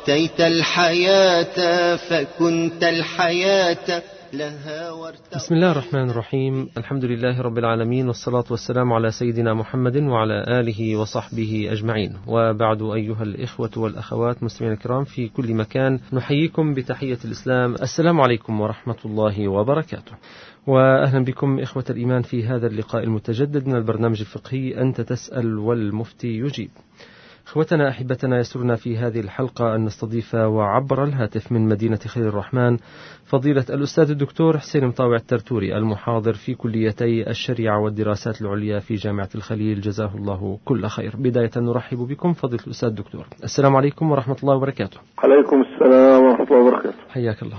أتيت الحياة فكنت الحياة لها وارتضيت. بسم الله الرحمن الرحيم. الحمد لله رب العالمين، والصلاة والسلام على سيدنا محمد وعلى آله وصحبه أجمعين، وبعد. أيها الإخوة والأخوات مستمعين الكرام في كل مكان، نحييكم بتحية الإسلام. السلام عليكم ورحمة الله وبركاته، وأهلا بكم إخوة الإيمان في هذا اللقاء المتجدد من البرنامج الفقهي أنت تسأل والمفتي يجيب. إخوتنا أحبتنا، يسرنا في هذه الحلقة أن نستضيف وعبر الهاتف من مدينة خير الرحمن فضيلة الأستاذ الدكتور حسين مطاوع الترتوري، المحاضر في كليتي الشريعة والدراسات العليا في جامعة الخليل، جزاه الله كل خير. بداية نرحب بكم فضيلة الأستاذ الدكتور. السلام عليكم ورحمة الله وبركاته. عليكم السلام ورحمة الله وبركاته. حياك الله.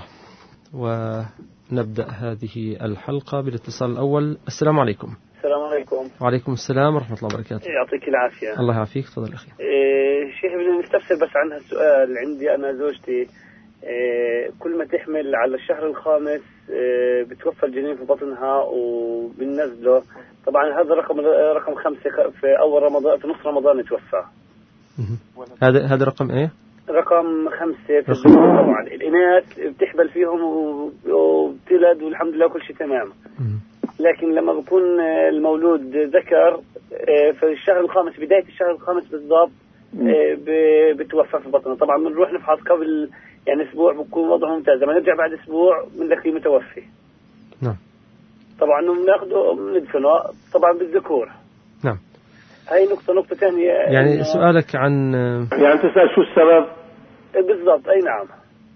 ونبدأ هذه الحلقة بالاتصال الأول. السلام عليكم. السلام عليكم. وعليكم السلام ورحمة الله وبركاته. يعطيك العافية. الله يعافيك. تفضل أخي. شيخ بدنا نستفسر بس عن هالسؤال. عندي أنا زوجتي كل ما تحمل على الشهر الخامس بتوفى الجنين في بطنها وبننزله. طبعا هذا رقم 5 في أول رمضان، في نص رمضان يتوفى. هذا رقم إيه؟ رقم 5 في الذكور. طبعا الإناث بتحبل فيهم وبتلد والحمد لله كل شيء تمام. لكن لما بكون المولود ذكر في الشهر الخامس، بداية الشهر الخامس بالضبط بتوفى في بطنه. طبعا بنروح نفحص قبل يعني أسبوع بكون وضعه ممتاز، لما نرجع بعد أسبوع بنلاقيه متوفي. نعم. طبعا بناخده بندفنه طبعا بالذكور. نعم. هاي نقطة ثانية. يعني سؤالك عن يعني تسأل شو السبب بالضبط. أي نعم.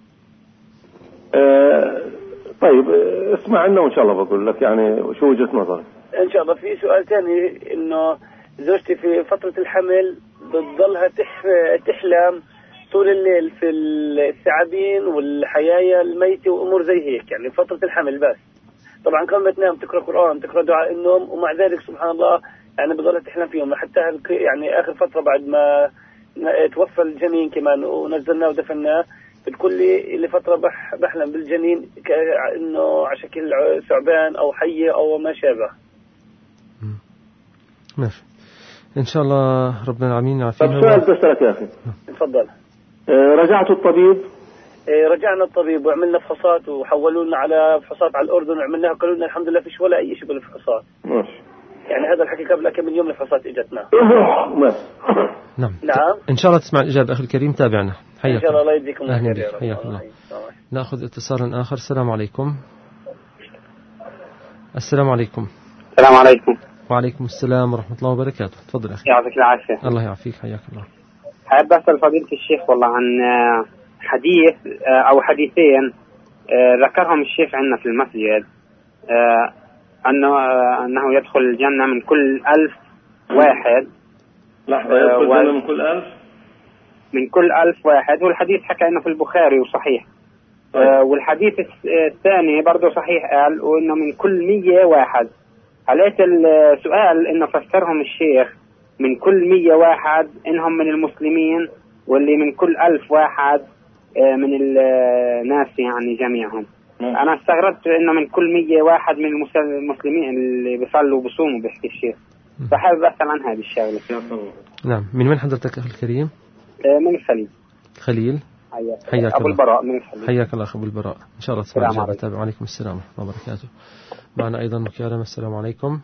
طيب اسمع عنا وإن شاء الله بقول لك يعني شو وجهة نظرك إن شاء الله. في سؤال ثاني، إنه زوجتي في فترة الحمل بتضلها تحلم طول الليل في الثعابين والحيايا الميتة وأمور زي هيك، يعني فترة الحمل بس. طبعا كم بتنام تقرأ قرآن، تقرأ دعاء النوم، ومع ذلك سبحان الله يعني بتضلها تحلم فيهم. حتى يعني آخر فترة بعد ما توفى الجنين كمان ونزلناه ودفناه، بتقول لي لفترة بحلم بالجنين كأنه على شكل ثعبان أو حية أو ما شابه. ماشي إن شاء الله ربنا العالمين يعافينا. طب سؤال بسألك يا أخي. تفضل. رجعت الطبيب؟ رجعنا الطبيب وعملنا فحوصات وحولونا على فحوصات على الأردن وعملناها، قالوا لنا الحمد لله فيش ولا أي شيء بالفحوصات. ماشي. يعني هذا الحكي قبل كم من يوم الفحوصات اجتنا. نعم. نعم. إن شاء الله تسمع الإجابة أخي الكريم. تابعنا. حياك إن شاء الله. الله يديكم الخير. حياك الله. نأخذ اتصالا آخر. السلام عليكم. السلام عليكم. السلام عليكم. وعليكم السلام ورحمة الله وبركاته. تفضل أخي. يعطيك العافية. الله يعافيك. حياك الله. حابب أسأل فضيلة الشيخ والله عن حديث أو حديثين ذكرهم الشيخ عندنا في المسجد، أنه يدخل الجنة من كل 1000 واحد. لحظة، يدخل الجنة من كل 1000؟ من كل 1000 واحد، والحديث حكى إنه في البخاري وصحيح. والحديث الثاني برضه صحيح، قال وإنه من كل 100 واحد. عليت السؤال إنه فسرهم الشيخ من كل 100 واحد إنهم من المسلمين، واللي من كل 1000 واحد من الناس يعني جميعهم. أنا استغربت إنه من كل 100 واحد من المسلمين اللي بيصلوا وبصوموا بيحكي الشيخ. فحابب أسأل عن هذه الشغلة. نعم. من وين حضرتك أخي الكريم؟ من الخليل. خليل. حياك أبو البراء من الخليل. حياك الله أخو البراء. إن شاء الله تسمع الإجابة. وعليكم السلام ورحمة الله وبركاته. معنا أيضا مكالمة. السلام عليكم.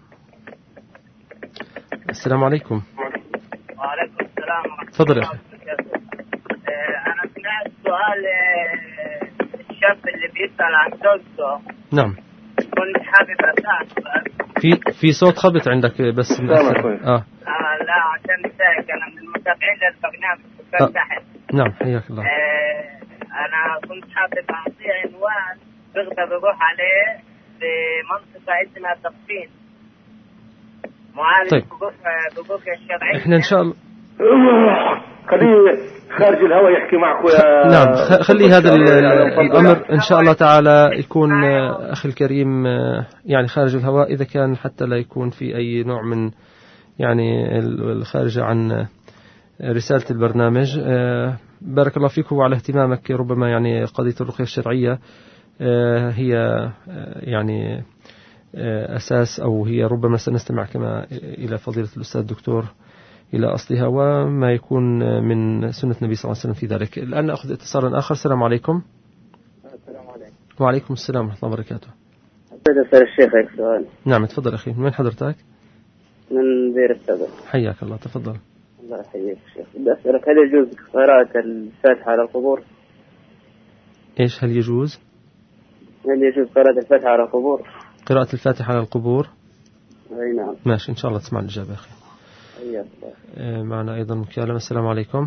السلام عليكم. وعليكم السلام ورحمة الله. تفضل يا أخي. أنا سمعت سؤال الشاب اللي بيسأل عن زوجته. نعم. كنت حابب أسأل في صوت خبط عندك بس لا عشان ذلك أنا من المتابعين للبرنامج تحت. نعم. حياك الله. أنا كنت حابب أعطيه عنوان بقدر بروح عليه في منطقة اسمها تقفين، معالج حقوق الشرعية. إحنا إن شاء الله خليه خارج الهواء يحكي معك نعم. خلي هذا الأمر إن شاء الله تعالى يكون أخي الكريم يعني خارج الهواء، إذا كان حتى لا يكون في أي نوع من يعني الخارج عن رسالة البرنامج. بارك الله فيك وعلى اهتمامك. ربما يعني قضية الرقية الشرعية هي يعني أساس، أو هي ربما سنستمع كما إلى فضيلة الأستاذ الدكتور إلى أصلها وما يكون من سنة النبي صلى الله عليه وسلم في ذلك. الآن نأخذ اتصالا آخر. السلام عليكم. السلام عليكم. وعليكم السلام ورحمة الله وبركاته. أريد أسأل الشيخ هيك سؤال. نعم تفضل أخي. من حضرتك؟ من دير السبع. حياك الله، تفضل. الله يحييك شيخ. بدي أسألك هل يجوز قراءة الفاتحة على القبور؟ إيش هل يجوز؟ هل يجوز قراءة الفاتحة على القبور؟ قراءة الفاتحة على القبور؟ أي نعم. ماشي إن شاء الله تسمع الإجابة أخي. معنا أيضا مكالمة. السلام عليكم.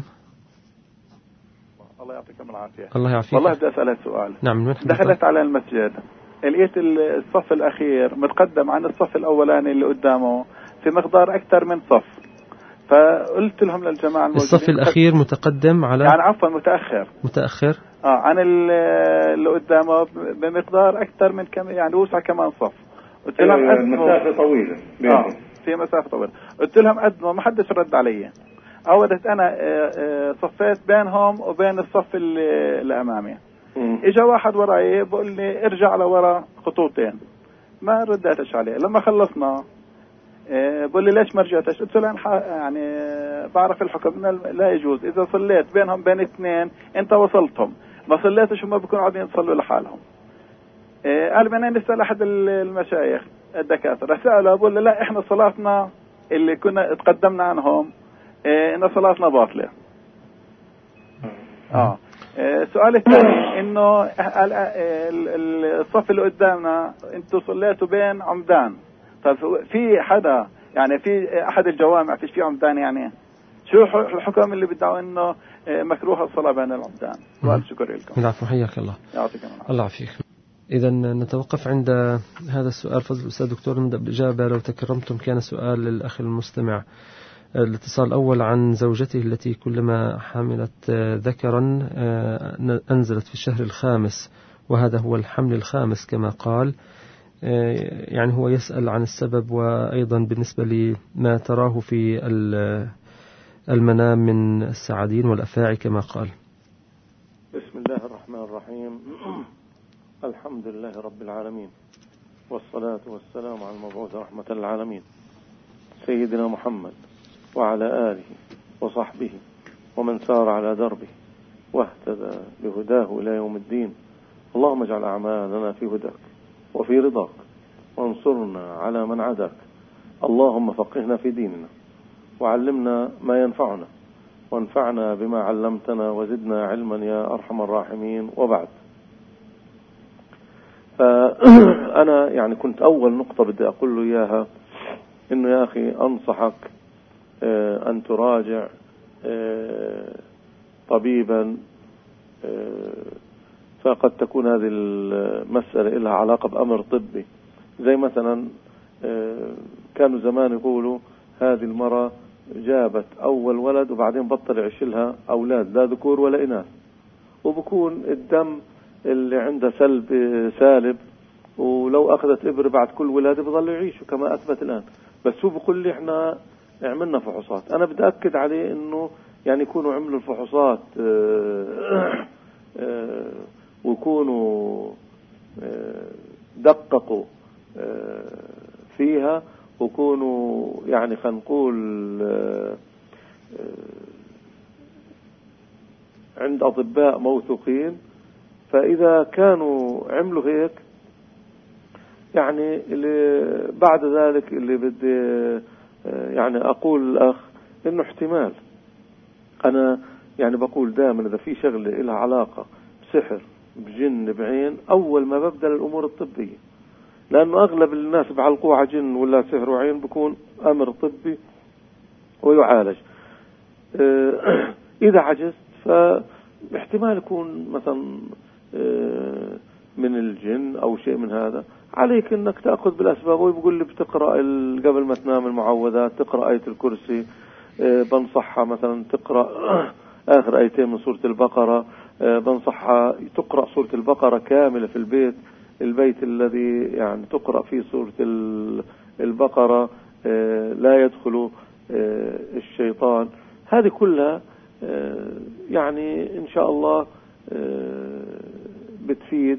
الله يعطيكم العافية. الله يعافيك. والله بدي أسألك سؤال. نعم. من دخلت على المسجد لقيت الصف الأخير متقدم عن الصف الأولاني اللي قدامه في مقدار أكثر من صف، فقلت لهم للجماعة الموجودين الصف الأخير متقدم على يعني عفوا متأخر عن اللي قدامه بمقدار أكثر من كم يعني وسع كمان صف. قلت لهم مسافة طويلة في مسافة طويلة. قلت لهم قدموا، ما حدش رد علي. عودت أنا صفيت بينهم وبين الصف اللي أمامي. إجا واحد وراي بقول لي ارجع لورا خطوتين، ما رديتش عليه. لما خلصنا بقول لي ليش ما رجعتش؟ قلت له يعني بعرف الحكم لا يجوز إذا صليت بينهم بين اثنين أنت وصلتهم، ما صليتش هم بيكونوا قاعدين يصلوا لحالهم. قال بدنا نسأل أحد المشايخ الدكاترة، سأله بقول له لا إحنا صلاتنا اللي كنا تقدمنا عنهم إن صلاتنا باطلة. السؤال الثاني إنه الصف اللي قدامنا أنتوا صليتوا بين عمدان، طيب في حدا يعني في أحد الجوامع فيش فيه عمدان، يعني شو الحكم اللي بيدعوا إنه مكروه الصلاة بين العمدان؟ سؤال. شكرا لكم. العفو، حياك الله. يعطيكم الله يعافيك. إذا نتوقف عند هذا السؤال. فضل الأستاذ دكتور نبدأ بالإجابة لو تكرمتم. كان سؤال للأخ المستمع، الاتصال الأول عن زوجته التي كلما حملت ذكرا أنزلت في الشهر الخامس، وهذا هو الحمل الخامس كما قال. يعني هو يسأل عن السبب، وأيضا بالنسبة لما تراه في المنام من السعادين والأفاعي كما قال. بسم الله الرحمن الرحيم. الحمد لله رب العالمين، والصلاة والسلام على المبعوث رحمة للعالمين سيدنا محمد وعلى آله وصحبه ومن سار على دربه واهتدى بهداه إلى يوم الدين. اللهم اجعل أعمالنا في هداك وفي رضاك، وانصرنا على من عداك. اللهم فقهنا في ديننا، وعلمنا ما ينفعنا، وانفعنا بما علمتنا، وزدنا علما يا أرحم الراحمين. وبعد، فأنا يعني كنت أول نقطة بدي أقول له إياها إنه يا أخي أنصحك أن تراجع طبيبا، فقد تكون هذه المسألة لها علاقة بأمر طبي. زي مثلا كانوا زمان يقولوا هذه المرأة جابت أول ولد وبعدين بطل يعيشلها أولاد لا ذكور ولا إناث، وبكون الدم اللي عنده سالب، ولو أخذت إبر بعد كل ولادة بظل يعيشوا كما أثبت الآن. بس هو بقول لي إحنا عملنا فحوصات. أنا بدي أكد عليه إنه يعني يكونوا عملوا الفحوصات ويكونوا دققوا فيها، ويكونوا يعني خلينا نقول عند أطباء موثوقين. فإذا كانوا عملوا هيك يعني اللي بعد ذلك اللي بدي يعني أقول الأخ إنه احتمال، أنا يعني بقول دائما إذا في شغلة لها علاقة بسحر بجن بعين أول ما ببدأ الأمور الطبية، لأنه أغلب الناس بعلقوها على جن ولا سحر وعين بكون أمر طبي ويعالج. إذا عجزت فاحتمال يكون مثلا من الجن أو شيء من هذا. عليك أنك تأخذ بالأسباب. ويقول لي بتقرأ قبل ما تنام المعوذات، تقرأ آية الكرسي، بنصحها مثلا تقرأ آخر آيتين من سورة البقرة، بنصحها تقرأ سورة البقرة كاملة في البيت الذي يعني تقرأ فيه سورة البقرة لا يدخل الشيطان. هذه كلها يعني إن شاء الله بتفيد.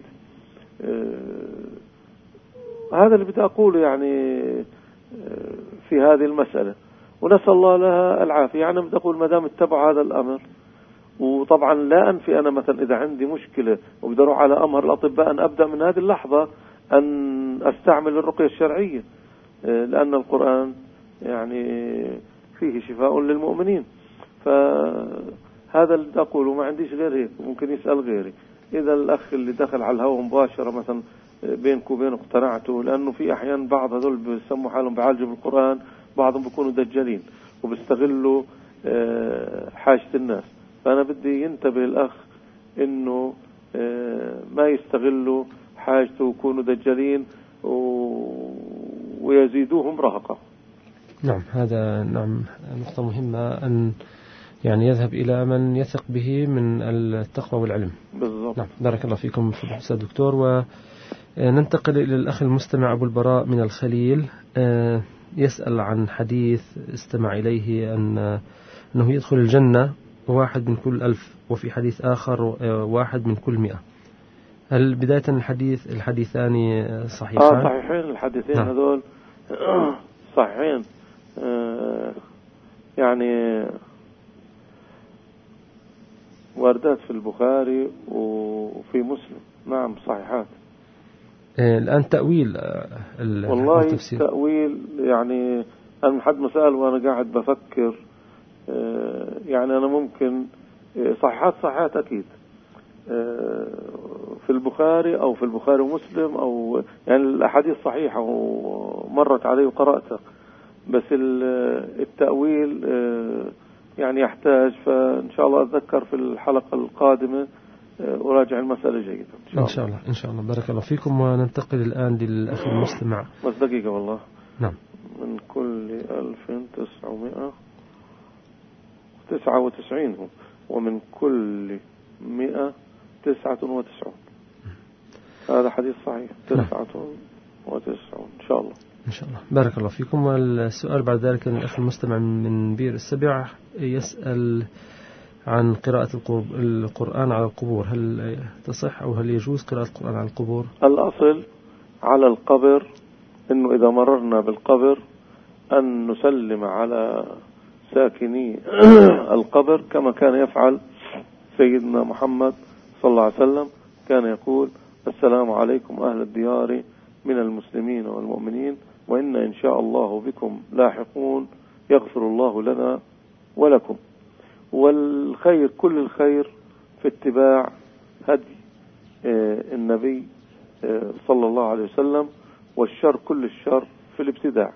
هذا اللي بدي أقوله يعني في هذه المسألة. ونسأل الله لها العافية. يعني بدي أقول ما دام اتبعوا هذا الأمر، وطبعا لا أنفي أنا مثلا إذا عندي مشكلة وبدي أروح على أمر الأطباء أن أبدأ من هذه اللحظة أن أستعمل الرقية الشرعية، لأن القرآن يعني فيه شفاء للمؤمنين. فهذا اللي أقوله، ما عنديش غير هيك. ممكن يسأل غيري. إذا الأخ اللي دخل على الهواء مباشرة مثلا بينك وبينه اقتنعته، لأنه في أحيان بعض هذول بيسموا حالهم بعالجوا بالقرآن، بعضهم بيكونوا دجالين وبيستغلوا حاجة الناس. فأنا بدي ينتبه الأخ إنه ما يستغلوا حاجته ويكونوا دجالين ويزيدوهم رهقة. نعم، هذا نعم نقطة مهمة، أن يعني يذهب إلى من يثق به من التقوى والعلم. بالضبط. نعم، بارك الله فيكم أستاذ دكتور. وننتقل إلى الأخ المستمع أبو البراء من الخليل، يسأل عن حديث استمع إليه أنه يدخل الجنة 1 من كل 1000، وفي حديث آخر 1 من كل 100. هل بداية الحديثان صحيحان؟ صحيحين الحديثين. نعم. هذول صحيحين، يعني واردات في البخاري وفي مسلم. نعم صحيحات. الآن تأويل والله التفسير. تأويل يعني أنا حد ما سأل وأنا قاعد بفكر، يعني أنا ممكن صحيحات أكيد في البخاري أو في البخاري ومسلم، أو يعني الأحاديث صحيحة ومرت علي وقرأتها، بس التأويل يعني يحتاج، فإن شاء الله أتذكر في الحلقة القادمة أراجع المسألة جيدا إن شاء الله. بارك الله فيكم. وننتقل الآن للأخ المستمع. بس دقيقة والله. نعم. من كل 1999 هم، ومن كل 199. هذا حديث صحيح. 99 إن شاء الله. إن شاء الله. بارك الله فيكم. والسؤال بعد ذلك الأخ المستمع من بير السبع يسأل عن قراءة القرآن على القبور، هل تصح أو هل يجوز قراءة القرآن على القبور؟ الأصل على القبر إنه إذا مررنا بالقبر أن نسلم على ساكني القبر كما كان يفعل سيدنا محمد صلى الله عليه وسلم. كان يقول: السلام عليكم أهل الديار من المسلمين والمؤمنين، وإنا إن شاء الله بكم لاحقون، يغفر الله لنا ولكم. والخير كل الخير في اتباع هدي النبي صلى الله عليه وسلم، والشر كل الشر في الابتداع.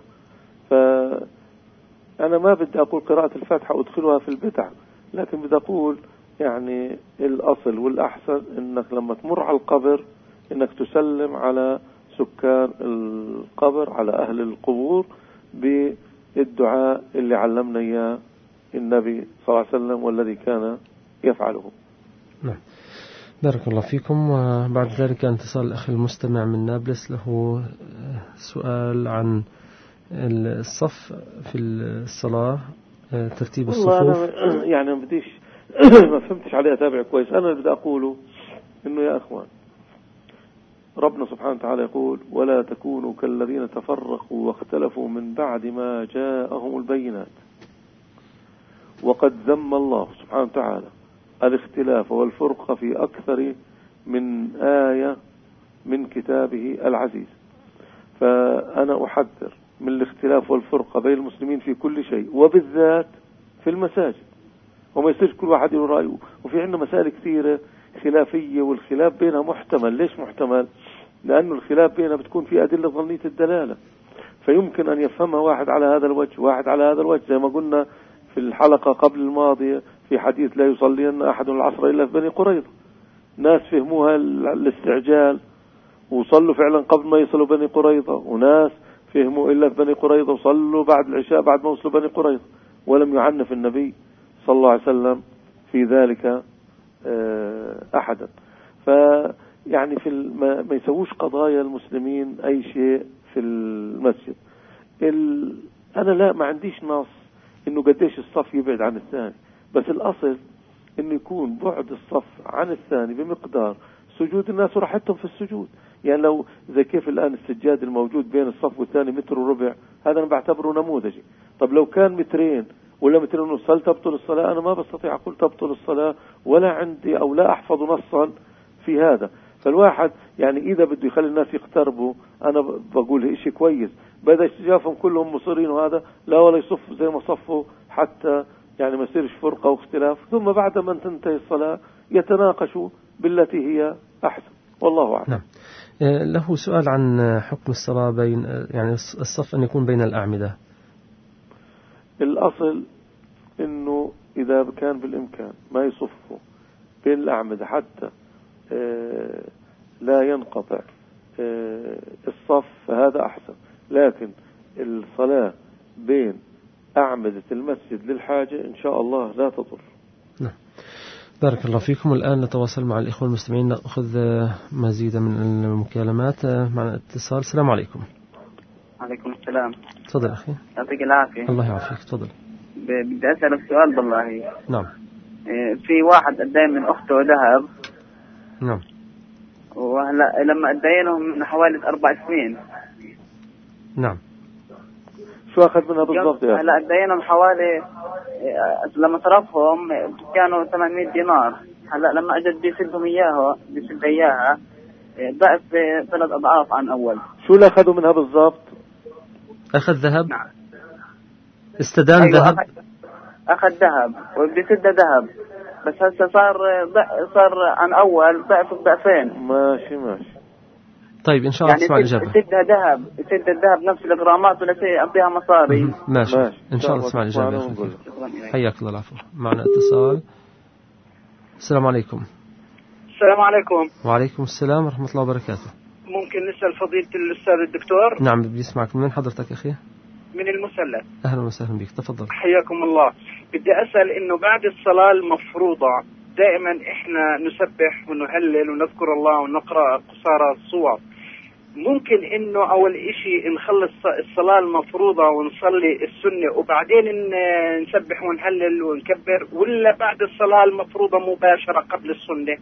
فأنا ما بدي أقول قراءة الفاتحة أدخلها في البدع، لكن بدي أقول يعني الأصل والأحسن إنك لما تمر على القبر إنك تسلم على سكان القبر، على أهل القبور، بالدعاء اللي علمنا إياه النبي صلى الله عليه وسلم والذي كان يفعله. نعم، بارك الله فيكم. وبعد ذلك انتصال الأخ المستمع من نابلس، له سؤال عن الصف في الصلاة، ترتيب الصفوف. أنا يعني ما بديش ما فهمتش عليه أتابع كويس. أنا اللي بدي أقوله إنه يا أخوان، ربنا سبحانه وتعالى يقول: ولا تكونوا كالذين تفرقوا واختلفوا من بعد ما جاءهم البينات. وقد ذم الله سبحانه وتعالى الاختلاف والفرقة في أكثر من آية من كتابه العزيز. فأنا أحذر من الاختلاف والفرقة بين المسلمين في كل شيء، وبالذات في المساجد. وما يصيرش كل واحد له رأيه. وفي عندنا مسائل كثيرة خلافية، والخلاف بينها محتمل. ليش محتمل؟ لأنه الخلاف بينها بتكون في أدلة ظنية الدلالة، فيمكن أن يفهمها واحد على هذا الوجه واحد على هذا الوجه، زي ما قلنا في الحلقة قبل الماضية في حديث: لا يصلين أحد العصر إلا في بني قريظة. ناس فهموها الاستعجال وصلوا فعلا قبل ما يصلوا بني قريظة، وناس فهموا إلا في بني قريظة وصلوا بعد العشاء بعد ما وصلوا بني قريظة، ولم يعنف النبي صلى الله عليه وسلم في ذلك أحدا. فيعني ما يسووش قضايا المسلمين أي شيء في المسجد. أنا لا ما عنديش نص إنه قديش الصف يبعد عن الثاني، بس الأصل إنه يكون بعد الصف عن الثاني بمقدار سجود الناس وراحتهم في السجود. يعني لو زي كيف الآن السجاد الموجود بين الصف والثاني 1.25 متر، هذا أنا بعتبره نموذجي. طب لو كان مترين ولا مترين ونص هل تبطل الصلاة؟ أنا ما بستطيع أقول تبطل الصلاة، ولا عندي أو لا أحفظ نصا في هذا. فالواحد يعني إذا بده يخلي الناس يقتربوا، أنا بقول إشي كويس، بدأ شافهم كلهم مصرين وهذا لا، ولا يصف زي ما صفوا حتى يعني ما يصيرش فرقة واختلاف، ثم بعد ما تنتهي الصلاة يتناقشوا بالتي هي أحسن، والله أعلم. نعم. له سؤال عن حكم الصلاة بين يعني الصف أن يكون بين الأعمدة. الأصل إنه إذا كان بالإمكان ما يصفوا بين الأعمدة حتى لا ينقطع الصف، فهذا أحسن. لكن الصلاة بين أعمدة المسجد للحاجة إن شاء الله لا تضر. نعم. بارك الله فيكم. الآن نتواصل مع الإخوة المستمعين، نأخذ مزيدا من المكالمات. معنا اتصال. السلام عليكم. عليكم السلام. تفضل أخي. يعطيك العافية. الله يعافيك. تفضل. بدي أسألك سؤال بالله. نعم. في واحد أدين من أخته ذهب. نعم. وهلا لما أدينهم من حوالي 4 سنين. نعم. شو أخذ منها بالضبط يا؟ هلا أدينهم حوالي لما صرفهم كانوا 800 دينار. هلا لما أجد بيسدهم إياها ضعف 3 أضعاف عن أول. شو اللي أخذوا منها بالضبط؟ أخذ ذهب. نعم. استدان أيوة ذهب. أخذ ذهب وبيسد ذهب، بس هسه صار عن أول ضعف ضعفين. ماشي. طيب إن شاء الله يعني تسمع الإجابة. يسد الذهب نفس الغرامات ولا شيء يعطيها مصاري. ماشي. إن شاء الله تسمع الإجابة. حياك الله. العفو. معنا اتصال. السلام عليكم. السلام عليكم. وعليكم السلام ورحمة الله وبركاته. ممكن نسأل فضيلة الأستاذ الدكتور؟ نعم بيسمعك. من حضرتك أخي؟ من المثلث. أهلا وسهلا بك. تفضل. حياكم الله. بدي أسأل إنه بعد الصلاة المفروضة دائما إحنا نسبح ونهلل ونذكر الله ونقرأ قصارى الصور. ممكن إنه أول إشي نخلص الصلاة المفروضة ونصلي السنة وبعدين نسبح ونهلل ونكبر، ولا بعد الصلاة المفروضة مباشرة قبل السنة؟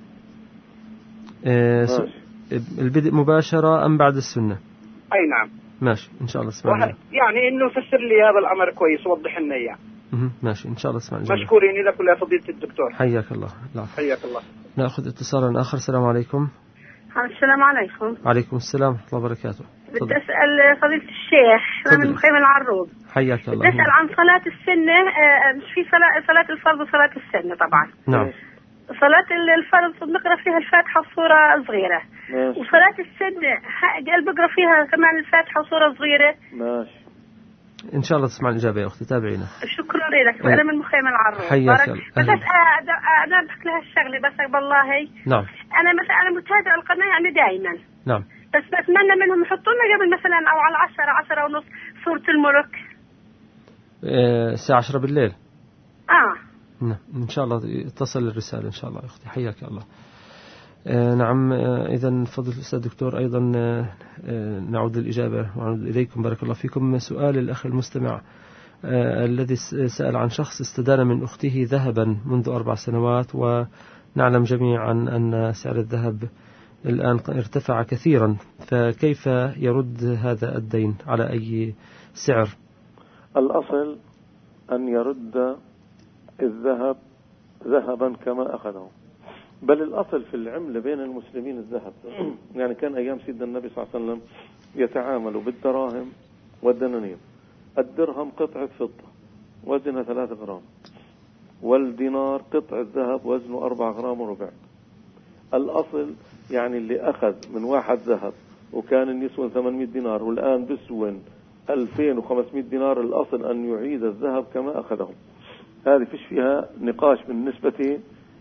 البدء مباشرة أم بعد السنة؟ أي نعم. ماشي إن شاء الله اسمعنا. يعني إنه فسر لي هذا الأمر كويس، وضح لنا إياه. ماشي إن شاء الله اسمعنا. مشكورين لك ولا فضيلة الدكتور. حياك الله. لا. حياك الله. نأخذ اتصالا آخر. السلام عليكم. السلام عليكم. وعليكم السلام ورحمة الله وبركاته. بدي أسأل فضيلة الشيخ من مخيم العروض. حياك الله. بدي أسأل عن صلاة السنة. مش في صلاة الفرض وصلاة السنة طبعا. نعم. صلاة الفرض بنقرأ فيها الفاتحة وصورة صغيرة. وصلاة السنة قال بقرأ فيها كمان الفاتحة وصورة صغيرة. ماشي. إن شاء الله تسمع الإجابة يا أختي. تابعينا. شكرا لك. أنا من مخيم العروض. حياك الله. بس أنا بحكي لها الشغلة بس بالله. نعم. أنا متابعة القناة يعني دائما. نعم. بس بتمنى منهم يحطوا لنا قبل مثلا أو على 10 ونص سورة الملك. الساعة 10 بالليل. نعم. إن شاء الله تصل الرسالة إن شاء الله يا أختي. حياك الله. نعم. إذا فضل الأستاذ الدكتور أيضا نعود للإجابة ونعود إليكم. بارك الله فيكم. سؤال الأخ المستمع الذي سأل عن شخص استدان من أخته ذهبا منذ 4 سنوات، ونعلم جميعا أن سعر الذهب الآن ارتفع كثيرا، فكيف يرد هذا الدين؟ على أي سعر؟ الأصل أن يرد الذهب ذهبا كما أخذه، بل الأصل في العملة بين المسلمين الذهب. يعني كان أيام سيدنا النبي صلى الله عليه وسلم يتعاملوا بالدراهم والدنانير. الدرهم قطعة فضة وزنها 3 غرام، والدينار قطعة ذهب وزنه 4 غرام وربع. الأصل يعني اللي أخذ من واحد ذهب وكان يسوى 800 دينار والآن بيسوى 2500 دينار، الأصل أن يعيد الذهب كما أخذه. هذه فيش فيها نقاش بالنسبة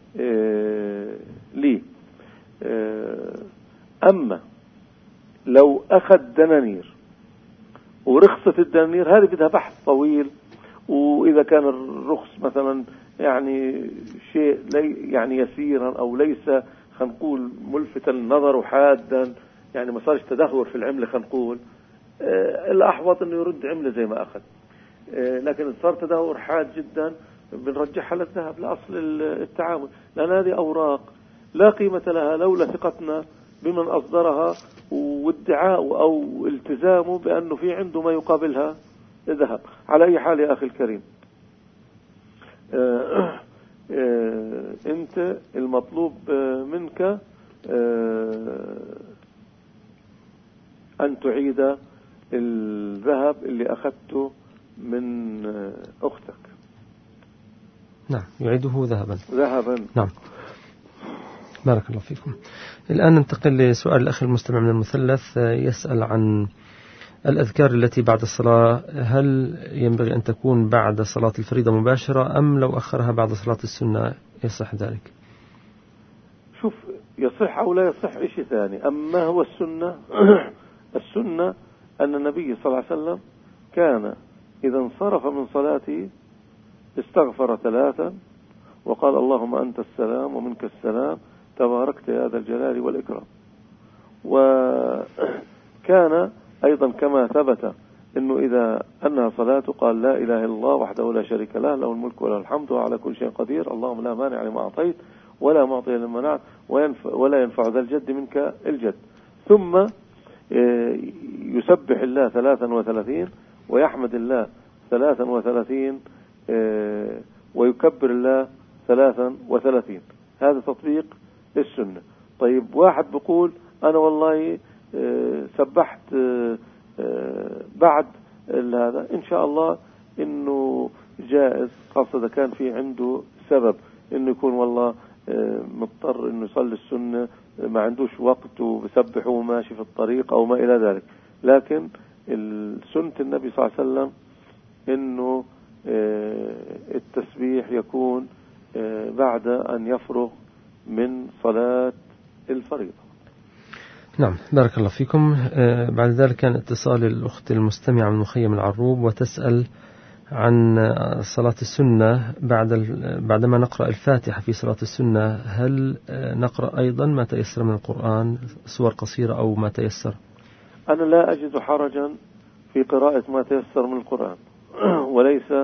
لي. أما لو أخذ دنانير ورخصة الدنانير، هذه بدها بحث طويل، وإذا كان الرخص مثلا يعني شيء يعني يسيرا أو ليس خلينا نقول ملفتا للنظر وحادا، يعني ما صارش تدهور في العملة، خلينا نقول الأحوط أنه يرد عملة زي ما أخذ. لكن صار تدهور حاد جدا بنرجعها للذهب لأصل التعامل، لأن هذه أوراق لا قيمة لها لولا ثقتنا بمن أصدرها وادعاء أو التزامه بأنه في عنده ما يقابلها ذهب. على أي حال يا أخي الكريم، أنت المطلوب منك أن تعيد الذهب اللي أخذته من أختك. نعم، يعيده ذهبا. نعم. بارك الله فيكم. الآن ننتقل لسؤال الأخ المستمع من المثلث، يسأل عن الأذكار التي بعد الصلاة، هل ينبغي أن تكون بعد صلاة الفريضة مباشرة أم لو أخرها بعد صلاة السنة يصح ذلك؟ شوف، يصح أو لا يصح شيء ثاني. أما هو السنة السنة أن النبي صلى الله عليه وسلم كان إذا انصرف من صلاته استغفر 3 وقال اللهم أنت السلام ومنك السلام تباركت يا ذا الجلال والإكرام. وكان أيضا كما ثبت أنه إذا أنهى صلاته قال لا إله إلا الله وحده لا شريك له له الملك وله الحمد وعلى كل شيء قدير اللهم لا مانع لما أعطيت ولا معطي لما منعت ولا ينفع ذا الجد منك الجد. ثم يسبح الله 33 ويحمد الله 33 ويكبر الله 33. هذا تطبيق السنة. طيب واحد بيقول أنا والله سبحت بعد هذا، إن شاء الله إنه جائز، خاصة إذا كان في عنده سبب إنه يكون والله مضطر إنه يصلي السنة ما عندوش وقت وبسبح وهو ماشي في الطريق أو ما إلى ذلك. لكن سنة النبي صلى الله عليه وسلم إنه التسبيح يكون بعد أن يفرغ من صلاة الفريضة. نعم، بارك الله فيكم. بعد ذلك كان اتصال الأخت المستمعة من مخيم العروب وتسأل عن صلاة السنة بعدما نقرأ الفاتحة في صلاة السنة، هل نقرأ أيضا ما تيسر من القرآن، سور قصيرة أو ما تيسر؟ أنا لا أجد حرجا في قراءة ما تيسر من القرآن وليس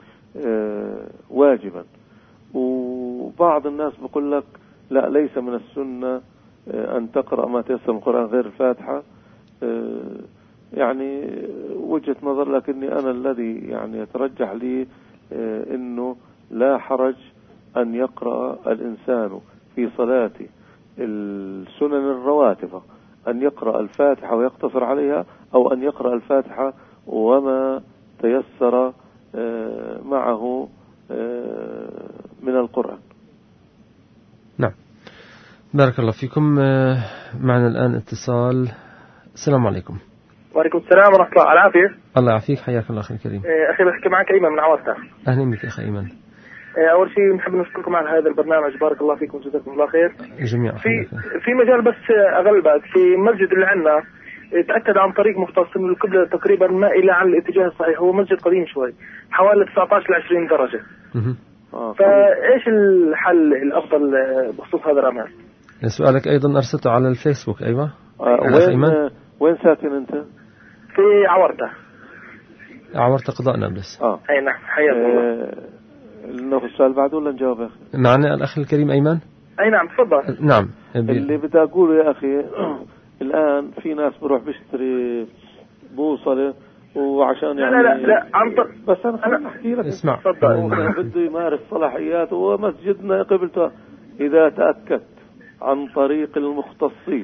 واجبا. وبعض الناس بيقول لك لا، ليس من السنة أن تقرأ ما تيسر من القرآن غير الفاتحة. يعني وجهة نظر، لكني أنا الذي يعني يترجح لي إنه لا حرج أن يقرأ الإنسان في صلاة السنن الرواتب أن يقرأ الفاتحة ويقتصر عليها، أو أن يقرأ الفاتحة وما تيسر معه من القرآن. نعم، بارك الله فيكم. معنا الآن اتصال. السلام عليكم. وعليكم السلام ورحمة الله. العافية. الله يعافيك، حياك الله أخي الكريم. أخي بحكي معك أيمن من عواسة. أهلا بك أخي أيمن. أول شيء نحب نشكركم على هذا البرنامج، بارك الله فيكم وجزاكم الله خير. جميعا. في مجال بس أغلبك في المسجد اللي عندنا تأكد عن طريق مختص من القبلة تقريبا مائلة عن الاتجاه الصحيح. هو مسجد قديم شوي حوالي 19 ل 20 درجة. فإيش الحل الأفضل بخصوص هذا الأمر؟ سؤالك أيضا أرسلته على الفيسبوك. أيوة. وين ساكن أنت؟ في عورتة. عورتة قضاء نابلس. أي نعم، حياك الله. ناخذ السؤال بعده ولا نجاوب يا أخي؟ معنا الأخ الكريم أيمن. أي نعم، تفضل. نعم. اللي بدي أقوله يا أخي الآن في ناس بروح بيشتري بوصلة وعشان يعني لا بس أنا أحكي لك. اسمع، بده يمارس صلاحياته ومسجدنا قبلته. إذا تأكدت عن طريق المختصين،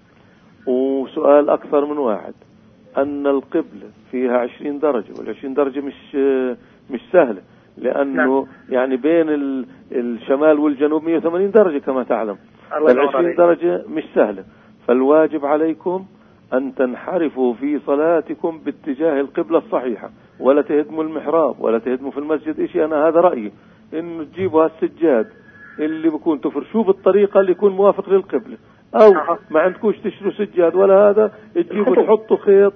وسؤال أكثر من واحد، أن القبلة فيها 20 درجة، وال20 درجة مش سهلة، لأنه يعني بين الشمال والجنوب 180 درجة كما تعلم. فال20 درجة مش سهلة. فالواجب عليكم أن تنحرفوا في صلاتكم باتجاه القبلة الصحيحة، ولا تهدموا المحراب ولا تهدموا في المسجد إشي. أنا هذا رأيي، إنه تجيبوا هالسجاد اللي بيكون تفرشوه بالطريقة اللي يكون موافق للقبلة، أو ما عندكوش تشتروا سجاد ولا هذا، تجيبوا تحطوا خيط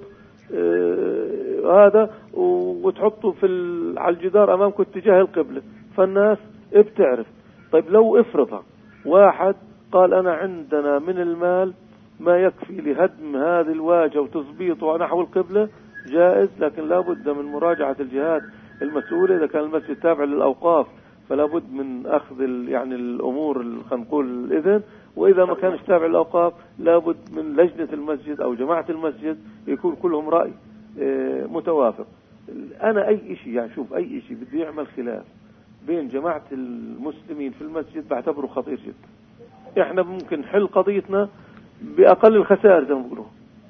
هذا وتحطوا على الجدار أمامكم اتجاه القبلة، فالناس بتعرف. طيب لو افرضها واحد قال أنا عندنا من المال ما يكفي لهدم هذه الواجهة وتظبيطه نحو القبلة، جائز، لكن لابد من مراجعة الجهات المسؤولة. إذا كان المسجد تابع للأوقاف فلا بد من أخذ يعني الأمور خلينا نقول الإذن، وإذا ما كانش تابع للأوقاف لابد من لجنة المسجد أو جماعة المسجد يكون كلهم رأي متوافق. أنا أي شيء يعني شوف أي شيء بده يعمل خلاف بين جماعة المسلمين في المسجد بعتبره خطير جدا. إحنا ممكن نحل قضيتنا بأقل الخسائر زي ما بيقولوا.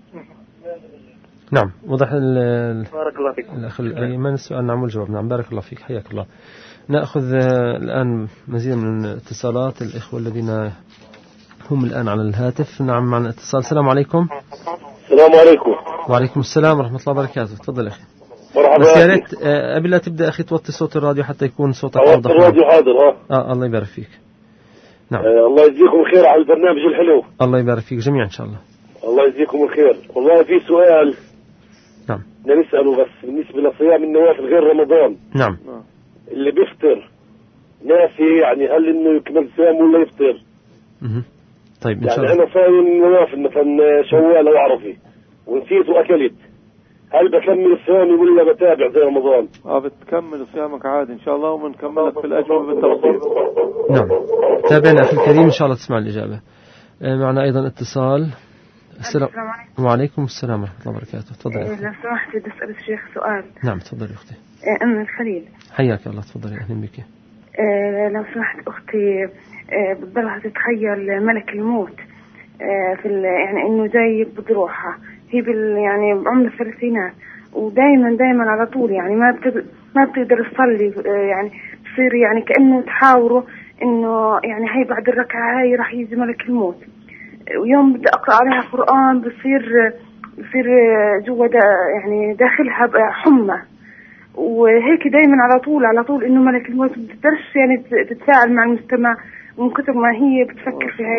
نعم وضح بارك الله فيك الأخ الأيمن السؤال. نعم والجواب. نعم بارك الله فيك حياك الله. نأخذ الآن مزيد من اتصالات الإخوة الذين هم الآن على الهاتف. نعم معنا اتصال. السلام عليكم. السلام عليكم. وعليكم السلام ورحمة الله وبركاته. تفضل أخي. مرحبا. بس يا ريت قبل لا تبدأ أخي توطي صوت الراديو حتى يكون صوتك واضح. الراديو حاضر. الله يبارك فيك. نعم. الله يجزيكم الخير على البرنامج الحلو. الله يبارك فيك جميعا إن شاء الله. الله يجزيكم الخير. والله في سؤال نعم بدنا نسأله بس بالنسبة لصيام النوافل غير رمضان. نعم. اللي بيفطر ناسي يعني هل انه يكمل صيام ولا يفطر؟ طيب إن يعني شاء الله. انا صايم النوافل مثلا شوال او عرفي ونسيت واكلت، هل بكمل صيامي ولا بتابع زي رمضان؟ بتكمل صيامك عادي ان شاء الله ومنكملك في الاجوبه بالتفصيل. نعم تابعنا اخي الكريم ان شاء الله تسمع الاجابه. معنا ايضا اتصال. السلام عليكم. وعليكم السلام ورحمه الله وبركاته. تفضلي. لو سمحت بدي اسال الشيخ سؤال. نعم تفضلي اختي. ام الخليل. حياك الله. تفضلي اهلا بك. لو سمحت اختي بتضلها تتخيل ملك الموت في يعني انه جاي يقبض روحها. هي يعني بعمر الثلاثينات ودائما على طول يعني ما بتقدر تصلي يعني بصير يعني كأنه تحاوروا انه يعني هي بعد الركعة هاي راح يجي ملك الموت. ويوم بدي اقرأ عليها قرآن بصير جوا يعني داخلها حمى وهيك دائما على طول انه ملك الموت ما بتقدرش يعني تتفاعل مع المجتمع من كثر ما هي بتفكر في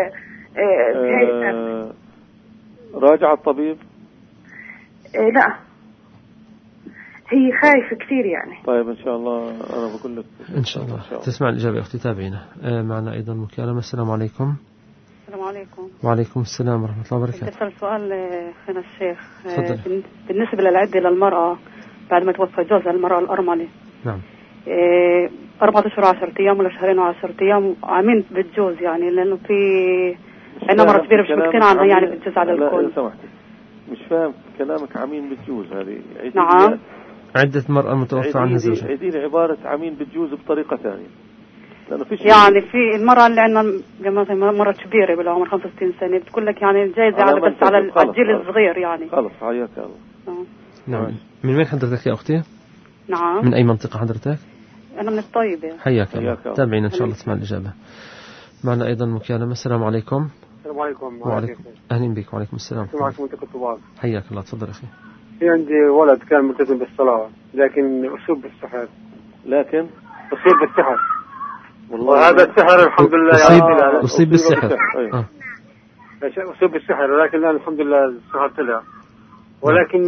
هاي راجع الطبيب؟ لا هي خايفة كثير يعني. طيب إن شاء الله أنا بقول لك إن شاء الله تسمع الإجابة يا أختي. تابعينا. معنا أيضا مكالمة. السلام عليكم. السلام عليكم. وعليكم السلام ورحمة الله وبركاته. أسأل سؤال أخينا الشيخ. تفضل. بالنسبة للعدة للمرأة بعد ما توفى جوزها المرأة الأرملة. نعم. 4 أشهر 10 أيام ولا 2 و10 أيام عامين بتجوز يعني لأنه في عندنا مرة كبيرة مش مقتنعة عنها يعني بتجوز على الكل. لا سمحت مش فاهم كلامك عمين بتجوز هذه. نعم. عدة مرأة متوفى عنها زوجها. عيدين عبارة عمين بتجوز بطريقة ثانية. يعني في المرأة اللي عندنا مرة كبيرة بالعمر 65 سنة بتقول لك يعني جايزة على بس على الجيل الصغير يعني. خلص حياك الله. نعم. من وين حضرتك يا أختي؟ نعم. من أي منطقة حضرتك؟ أنا من الطيبة. حياك الله. تابعين إن شاء الله تسمع الإجابة. معنا أيضا مكالمة. السلام عليكم. السلام عليكم. وعليكم أهلا بك. وعليكم السلام. معكم منطقة طباق. حياك الله. تفضل أخي. في عندي ولد كان ملتزم بالصلاة لكن أصيب بالسحر. أصيب بالسحر. وهذا السحر الحمد لله أصيب بالسحر. أصيب بالسحر ولكن الآن الحمد لله السحر طلع. ولكن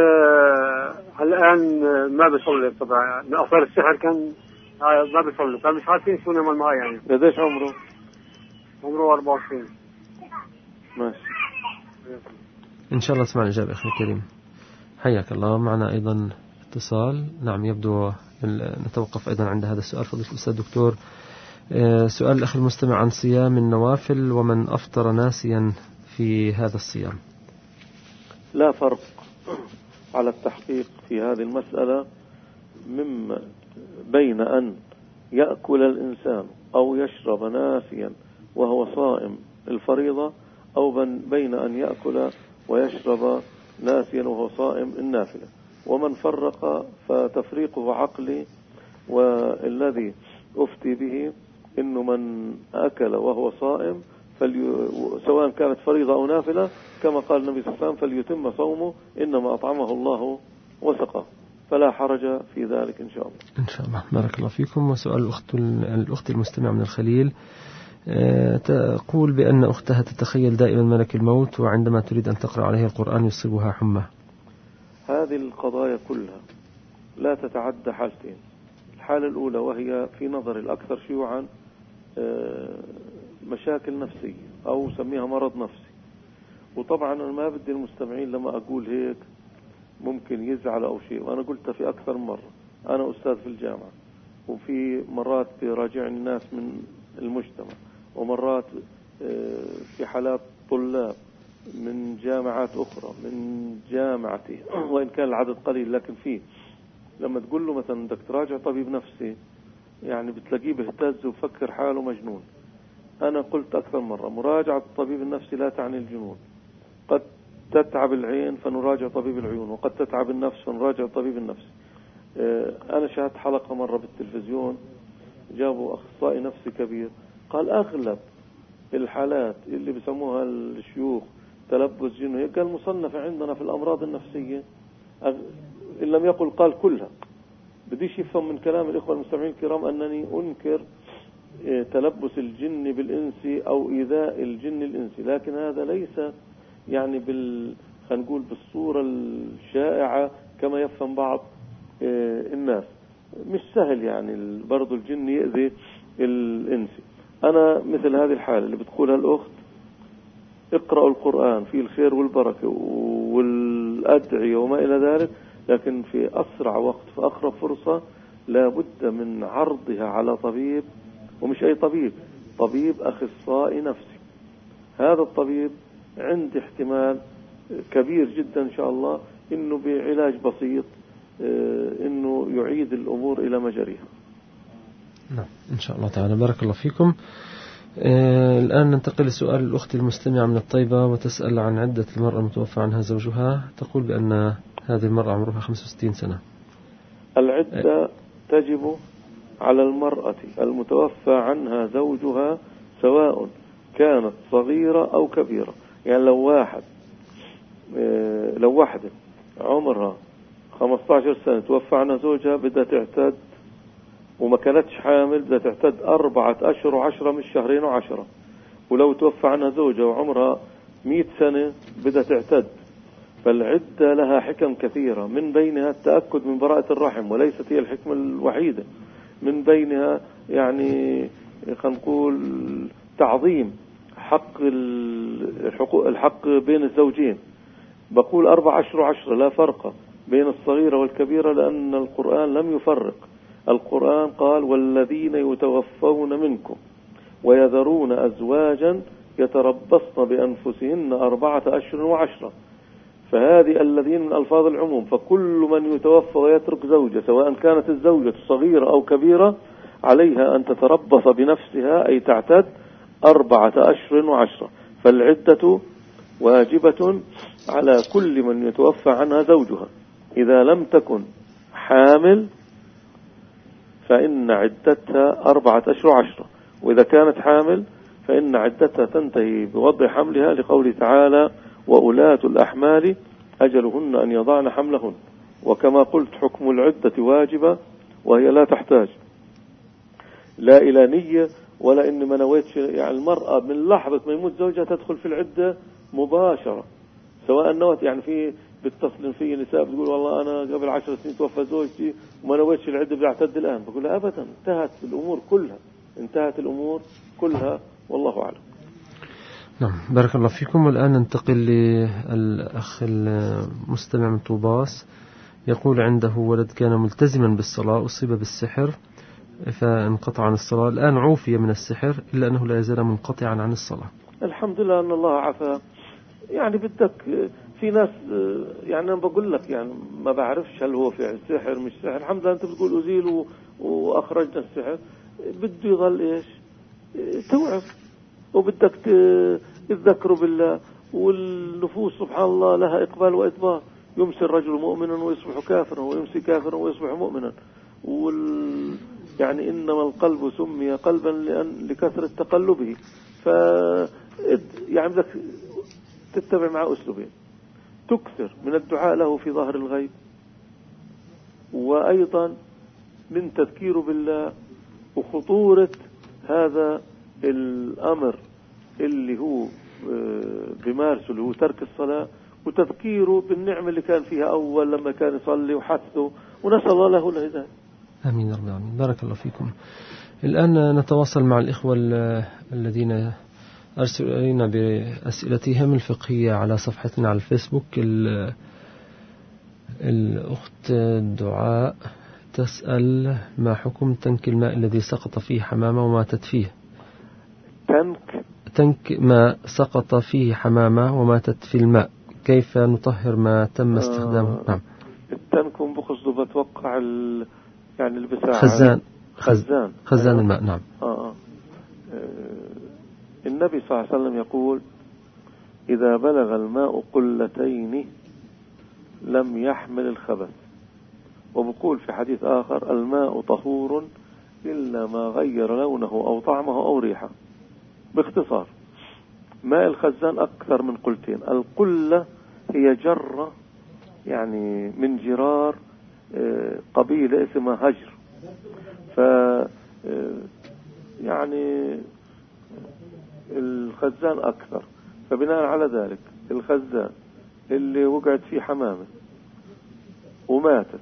الآن ما بيصلي طبعا من أثار السحر كان ما بيصلي فمش عارفين شو نعمل معاه يعني. قديش عمره؟ عمره 24. ماشي. إن شاء الله تسمع الإجابة أخي الكريم. حياك الله. معنا أيضا اتصال. نعم يبدو نتوقف أيضا عند هذا السؤال. فضيلة الأستاذ دكتور. سؤال الأخ المستمع عن صيام النوافل ومن أفطر ناسيا في هذا الصيام. لا فرق على التحقيق في هذه المسألة مما بين أن يأكل الإنسان أو يشرب ناسيا وهو صائم الفريضة أو بين أن يأكل ويشرب ناسيا وهو صائم النافلة. ومن فرق فتفريقه عقلي. والذي أفتي به إنه من أكل وهو صائم سواء كانت فريضة أو نافلة كما قال النبي صلى الله عليه وسلم فليتم صومه إنما أطعمه الله وسقاه فلا حرج في ذلك إن شاء الله. إن شاء الله. بارك الله فيكم. وسؤال الأخت المستمع من الخليل تقول بأن أختها تتخيل دائما ملك الموت وعندما تريد أن تقرأ عليه القرآن يصيبها حمى. هذه القضايا كلها لا تتعدى حالتين. الحالة الأولى وهي في نظر الأكثر شيوعا مشاكل نفسية أو سميها مرض نفسي. وطبعا أنا ما بدي المستمعين لما أقول هيك ممكن يزعل أو شيء. وأنا قلتها في أكثر مرة. أنا أستاذ في الجامعة وفي مرات راجعني الناس من المجتمع ومرات في حالات طلاب من جامعات أخرى من جامعتي وإن كان العدد قليل، لكن فيه لما تقول له مثلا بدك تراجع طبيب نفسي يعني بتلاقيه بيهتز وفكر حاله مجنون. أنا قلت أكثر مرة مراجعة الطبيب النفسي لا تعني الجنون. قد تتعب العين فنراجع طبيب العيون، وقد تتعب النفس فنراجع طبيب النفس. أنا شاهدت حلقة مرة بالتلفزيون جابوا أخصائي نفسي كبير قال أغلب الحالات اللي بيسموها الشيوخ تلبس جنوني قال مصنفة عندنا في الأمراض النفسية إن لم يقل قال كلها. بديش يفهم من كلام الإخوة المستمعين الكرام أنني أنكر تلبس الجن بالإنسي أو إيذاء الجن الإنسي، لكن هذا ليس يعني خلينا نقول بالصورة الشائعة كما يفهم بعض الناس. مش سهل يعني برضو الجن يؤذي الإنسي. أنا مثل هذه الحالة اللي بتقولها الأخت اقرأوا القرآن فيه الخير والبركة والأدعية وما إلى ذلك، لكن في أسرع وقت في أقرب فرصة لابد من عرضها على طبيب، ومش أي طبيب أخصائي نفسي. هذا الطبيب عندي احتمال كبير جدا إن شاء الله إنه بعلاج بسيط إنه يعيد الأمور إلى مجاريها. نعم إن شاء الله تعالى. بارك الله فيكم. الآن ننتقل لسؤال الأخت المستمعة من الطيبة، وتسأل عن عدة المرأة المتوفى عنها زوجها. تقول بأن هذه المرأة عمرها 65 سنة. العدة تجب على المرأة المتوفى عنها زوجها سواء كانت صغيرة أو كبيرة. يعني لو واحدة عمرها 15 سنة توفى عنها زوجها بدها تعتد، وما كانتش حامل بدها تعتد 4 أشهر و10 مش 2 شهر و10. ولو توفى عنها زوجها وعمرها 100 سنة بدها تعتد. فالعدة لها حكم كثيرة، من بينها التأكد من براءة الرحم، وليست هي الحكمة الوحيدة. من بينها يعني خلينا نقول تعظيم الحق بين الزوجين. بقول 4 أشهر و10 لا فرق بين الصغيرة والكبيرة، لأن القرآن لم يفرق. القرآن قال والذين يتوفون منكم ويذرون أزواجا يتربصن بأنفسهن 4 أشهر و10. فهذه الذين من ألفاظ العموم، فكل من يتوفى ويترك زوجة سواء كانت الزوجة صغيرة أو كبيرة عليها أن تتربص بنفسها أي تعتد 4 أشهر و10. فالعدة واجبة على كل من يتوفى عنها زوجها. إذا لم تكن حامل فإن عدتها 4 أشهر و10، وإذا كانت حامل فإن عدتها تنتهي بوضع حملها لقوله تعالى وأولاة الأحمال أجلهن أن يضعن حملهن. وكما قلت حكم العدة واجبة، وهي لا تحتاج لا إلى نية ولا إن ما نويتش. يعني المرأة من لحظة ما يموت زوجها تدخل في العدة مباشرة، سواء نوت. يعني في بتصل في نساء بتقول والله أنا قبل 10 سنين توفى زوجتي وما نويتش العدة بعتد الآن. بقول لها أبدا، انتهت الأمور كلها والله أعلم. نعم بارك الله فيكم. والآن ننتقل للأخ المستمع من طوباس. يقول عنده ولد كان ملتزما بالصلاة أصيب بالسحر فانقطع عن الصلاة، الآن عوفي من السحر إلا أنه لا يزال منقطعا عن الصلاة. الحمد لله أن الله عفا. يعني بدك في ناس يعني أنا بقول لك يعني ما بعرفش هل هو فعل سحر مش سحر. الحمد لله أنت بتقول أزيل وأخرجنا السحر. بده يظل إيش توعف، وبدك تذكروا بالله. والنفوس سبحان الله لها إقبال وإدبار. يمسي الرجل مؤمنا ويصبح كافرا، ويمسي كافرا ويصبح مؤمنا. يعني إنما القلب سمي قلبا لكثرة تقلبه. يعني بدك تتبع مع أسلوبين: تكثر من الدعاء له في ظاهر الغيب، وأيضا من تذكيره بالله وخطورة هذا الأمر اللي هو بمارسه اللي هو ترك الصلاة، وتذكيره بالنعمة اللي كان فيها أول لما كان يصلي وحثه، ونسأل الله له الهداية. آمين يا رب العالمين. بارك الله فيكم. الآن نتواصل مع الإخوة الذين أرسلوا إلينا بأسئلتهم الفقهية على صفحتنا على الفيسبوك. الأخت دعاء تسأل ما حكم تنك الماء الذي سقط فيه حمامة وماتت فيه؟ تنك ماء سقط فيه حمامة وماتت في الماء، كيف نطهر ما تم استخدامه؟ نعم. التنك بقصده بتوقع يعني البساعة خزان الماء. نعم. النبي صلى الله عليه وسلم يقول إذا بلغ الماء قلتين لم يحمل الخبث. وبقول في حديث آخر الماء طهور إلا ما غير لونه أو طعمه أو ريحه. باختصار ماء الخزان أكثر من قلتين. القلة هي جرة يعني من جرار قبيلة اسمها هجر، يعني الخزان أكثر. فبناء على ذلك الخزان اللي وقعت فيه حمامة وماتت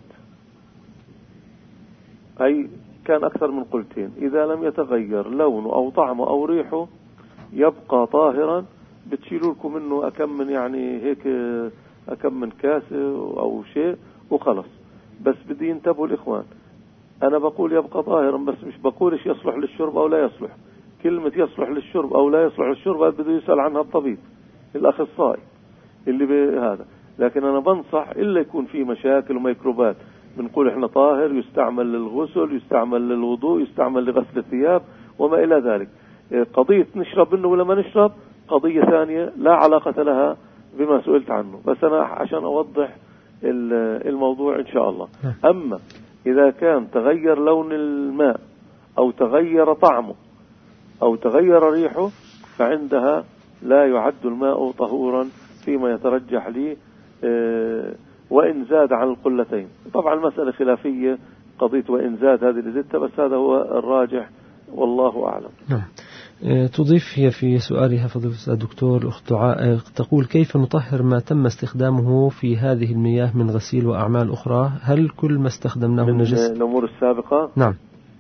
أي كان أكثر من قلتين، إذا لم يتغير لونه أو طعمه أو ريحه يبقى طاهرا. بتشيلوا لكم منه أكم من يعني هيك أكم من كاسة أو شيء وخلص. بس بدي ينتبهوا الإخوان، أنا بقول يبقى طاهرا بس مش بقولش يصلح للشرب أو لا يصلح. كلمة يصلح للشرب أو لا يصلح للشرب بده يسأل عنها الطبيب الأخصائي اللي بهذا. لكن أنا بنصح إلا يكون فيه مشاكل وميكروبات بنقول إحنا طاهر، يستعمل للغسل، يستعمل للوضوء، يستعمل لغسل الثياب وما إلى ذلك. قضية نشرب منه ولا ما نشرب قضية ثانية لا علاقة لها بما سئلت عنه، بس أنا عشان أوضح الموضوع إن شاء الله. أما إذا كان تغير لون الماء أو تغير طعمه أو تغير ريحه فعندها لا يعد الماء طهورا فيما يترجح لي وإن زاد عن القلتين. طبعا المسألة خلافية قضية وإن زاد هذه اللي زدتها، بس هذا هو الراجح والله أعلم. نعم. تضيف هي في سؤالها فضيلة الدكتور أخت دعاء تقول كيف نطهر ما تم استخدامه في هذه المياه من غسيل وأعمال أخرى؟ هل كل ما استخدمناه من نجس؟ الأمور السابقة. نعم.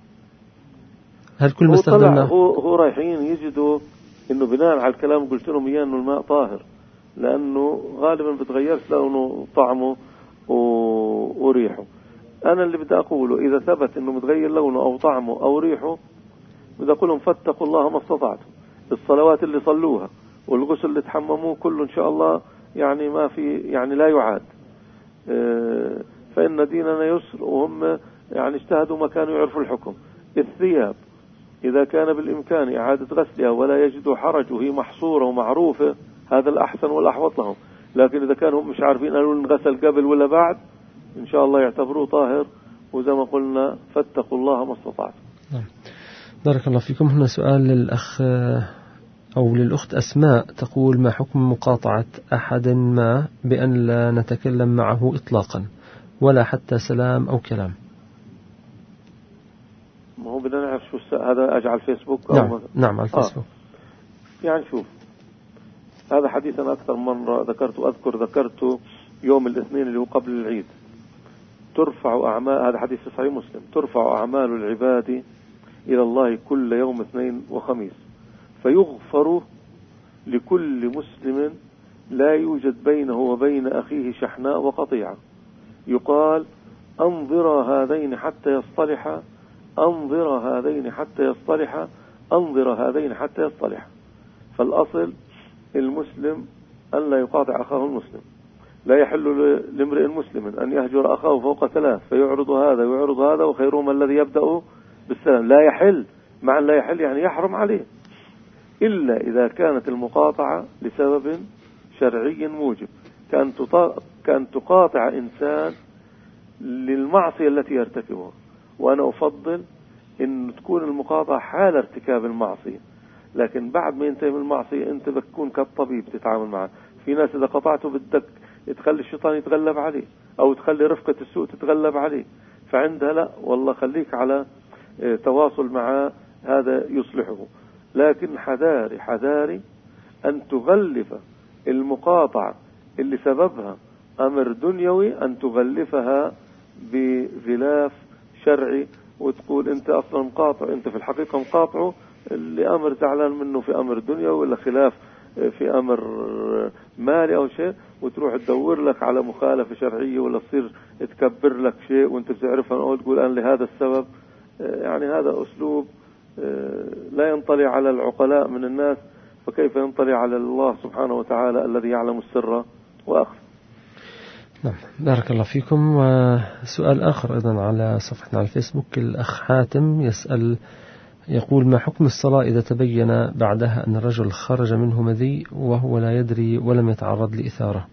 هل كل ما استخدمناه هو رايحين يجدوا إنه بناء على الكلام قلت لهم إياه إنه الماء طاهر، لأنه غالبا بتغيرش لونه طعمه وريحه. أنا اللي بدي أقوله إذا ثبت إنه متغير لونه أو طعمه أو ريحه بدي أقول لهم فاتقوا الله ما استطعتم. الصلوات اللي صلوها والغسل اللي تحمموه كله إن شاء الله يعني ما في يعني لا يعاد، فإن ديننا يسر وهم يعني اجتهدوا ما كانوا يعرفوا الحكم. الثياب إذا كان بالإمكان إعادة غسلها ولا يجدوا حرج وهي محصورة ومعروفة هذا الأحسن والأحوط لهم. لكن إذا كانوا مش عارفين قالوا نغسل قبل ولا بعد إن شاء الله يعتبروه طاهر، وزي ما قلنا فاتقوا الله ما استطعتم. بارك الله فيكم. هنا سؤال للأخ أو للأخت أسماء تقول ما حكم مقاطعة أحد ما بأن لا نتكلم معه إطلاقا ولا حتى سلام أو كلام؟ ما هو بدنا نعرف شو هذا أجعل فيسبوك أو نعم على الفيسبوك. يعني شوف هذا حديث أنا أكثر مرة ذكرته يوم الاثنين اللي هو قبل العيد. ترفع أعمال، هذا حديث في صحيح مسلم، ترفع أعمال العباد إلى الله كل يوم اثنين وخميس فيغفر لكل مسلم لا يوجد بينه وبين أخيه شحناء وقطيعة. يقال أنظر هذين حتى يصطلحا، أنظر هذين حتى يصطلحا، أنظر هذين حتى يصطلحا. فالأصل المسلم أن لا يقاطع أخاه المسلم. لا يحل لامرئ مسلم أن يهجر أخاه فوق ثلاث فيعرض هذا ويعرض هذا وخيرهما الذي يبدأ بالسلام. لا يحل، مع لا يحل يعني يحرم عليه، إلا إذا كانت المقاطعة لسبب شرعي موجب، كأن تقاطع إنسان للمعصية التي يرتكبها. وأنا أفضل أن تكون المقاطعة حال ارتكاب المعصية، لكن بعد ما ينتهي من المعصية أنت بتكون كالطبيب تتعامل معه. في ناس إذا قطعته بدك تخلي الشيطان يتغلب عليه أو تخلي رفقة السوء تتغلب عليه، فعندها لا والله خليك على تواصل مع هذا يصلحه. لكن حذاري أن تغلف المقاطعة اللي سببها أمر دنيوي أن تغلفها بغلاف شرعي وتقول أنت أصلا مقاطع، أنت في الحقيقة مقاطعه لأمر زعلان منه في أمر دنيوي ولا خلاف في أمر مالي أو شيء، وتروح تدور لك على مخالفة شرعية ولا تصير تكبر لك شيء وأنت بتعرفها أو تقول أنا لهذا السبب. يعني هذا أسلوب لا ينطلي على العقلاء من الناس، فكيف ينطلع على الله سبحانه وتعالى الذي يعلم السر وأخفى. نعم، بارك الله فيكم. وسؤال آخر أيضا على صفحتنا على الفيسبوك، الأخ حاتم يسأل يقول: ما حكم الصلاة إذا تبين بعدها أن الرجل خرج منه مذي وهو لا يدري ولم يتعرض لإثارة؟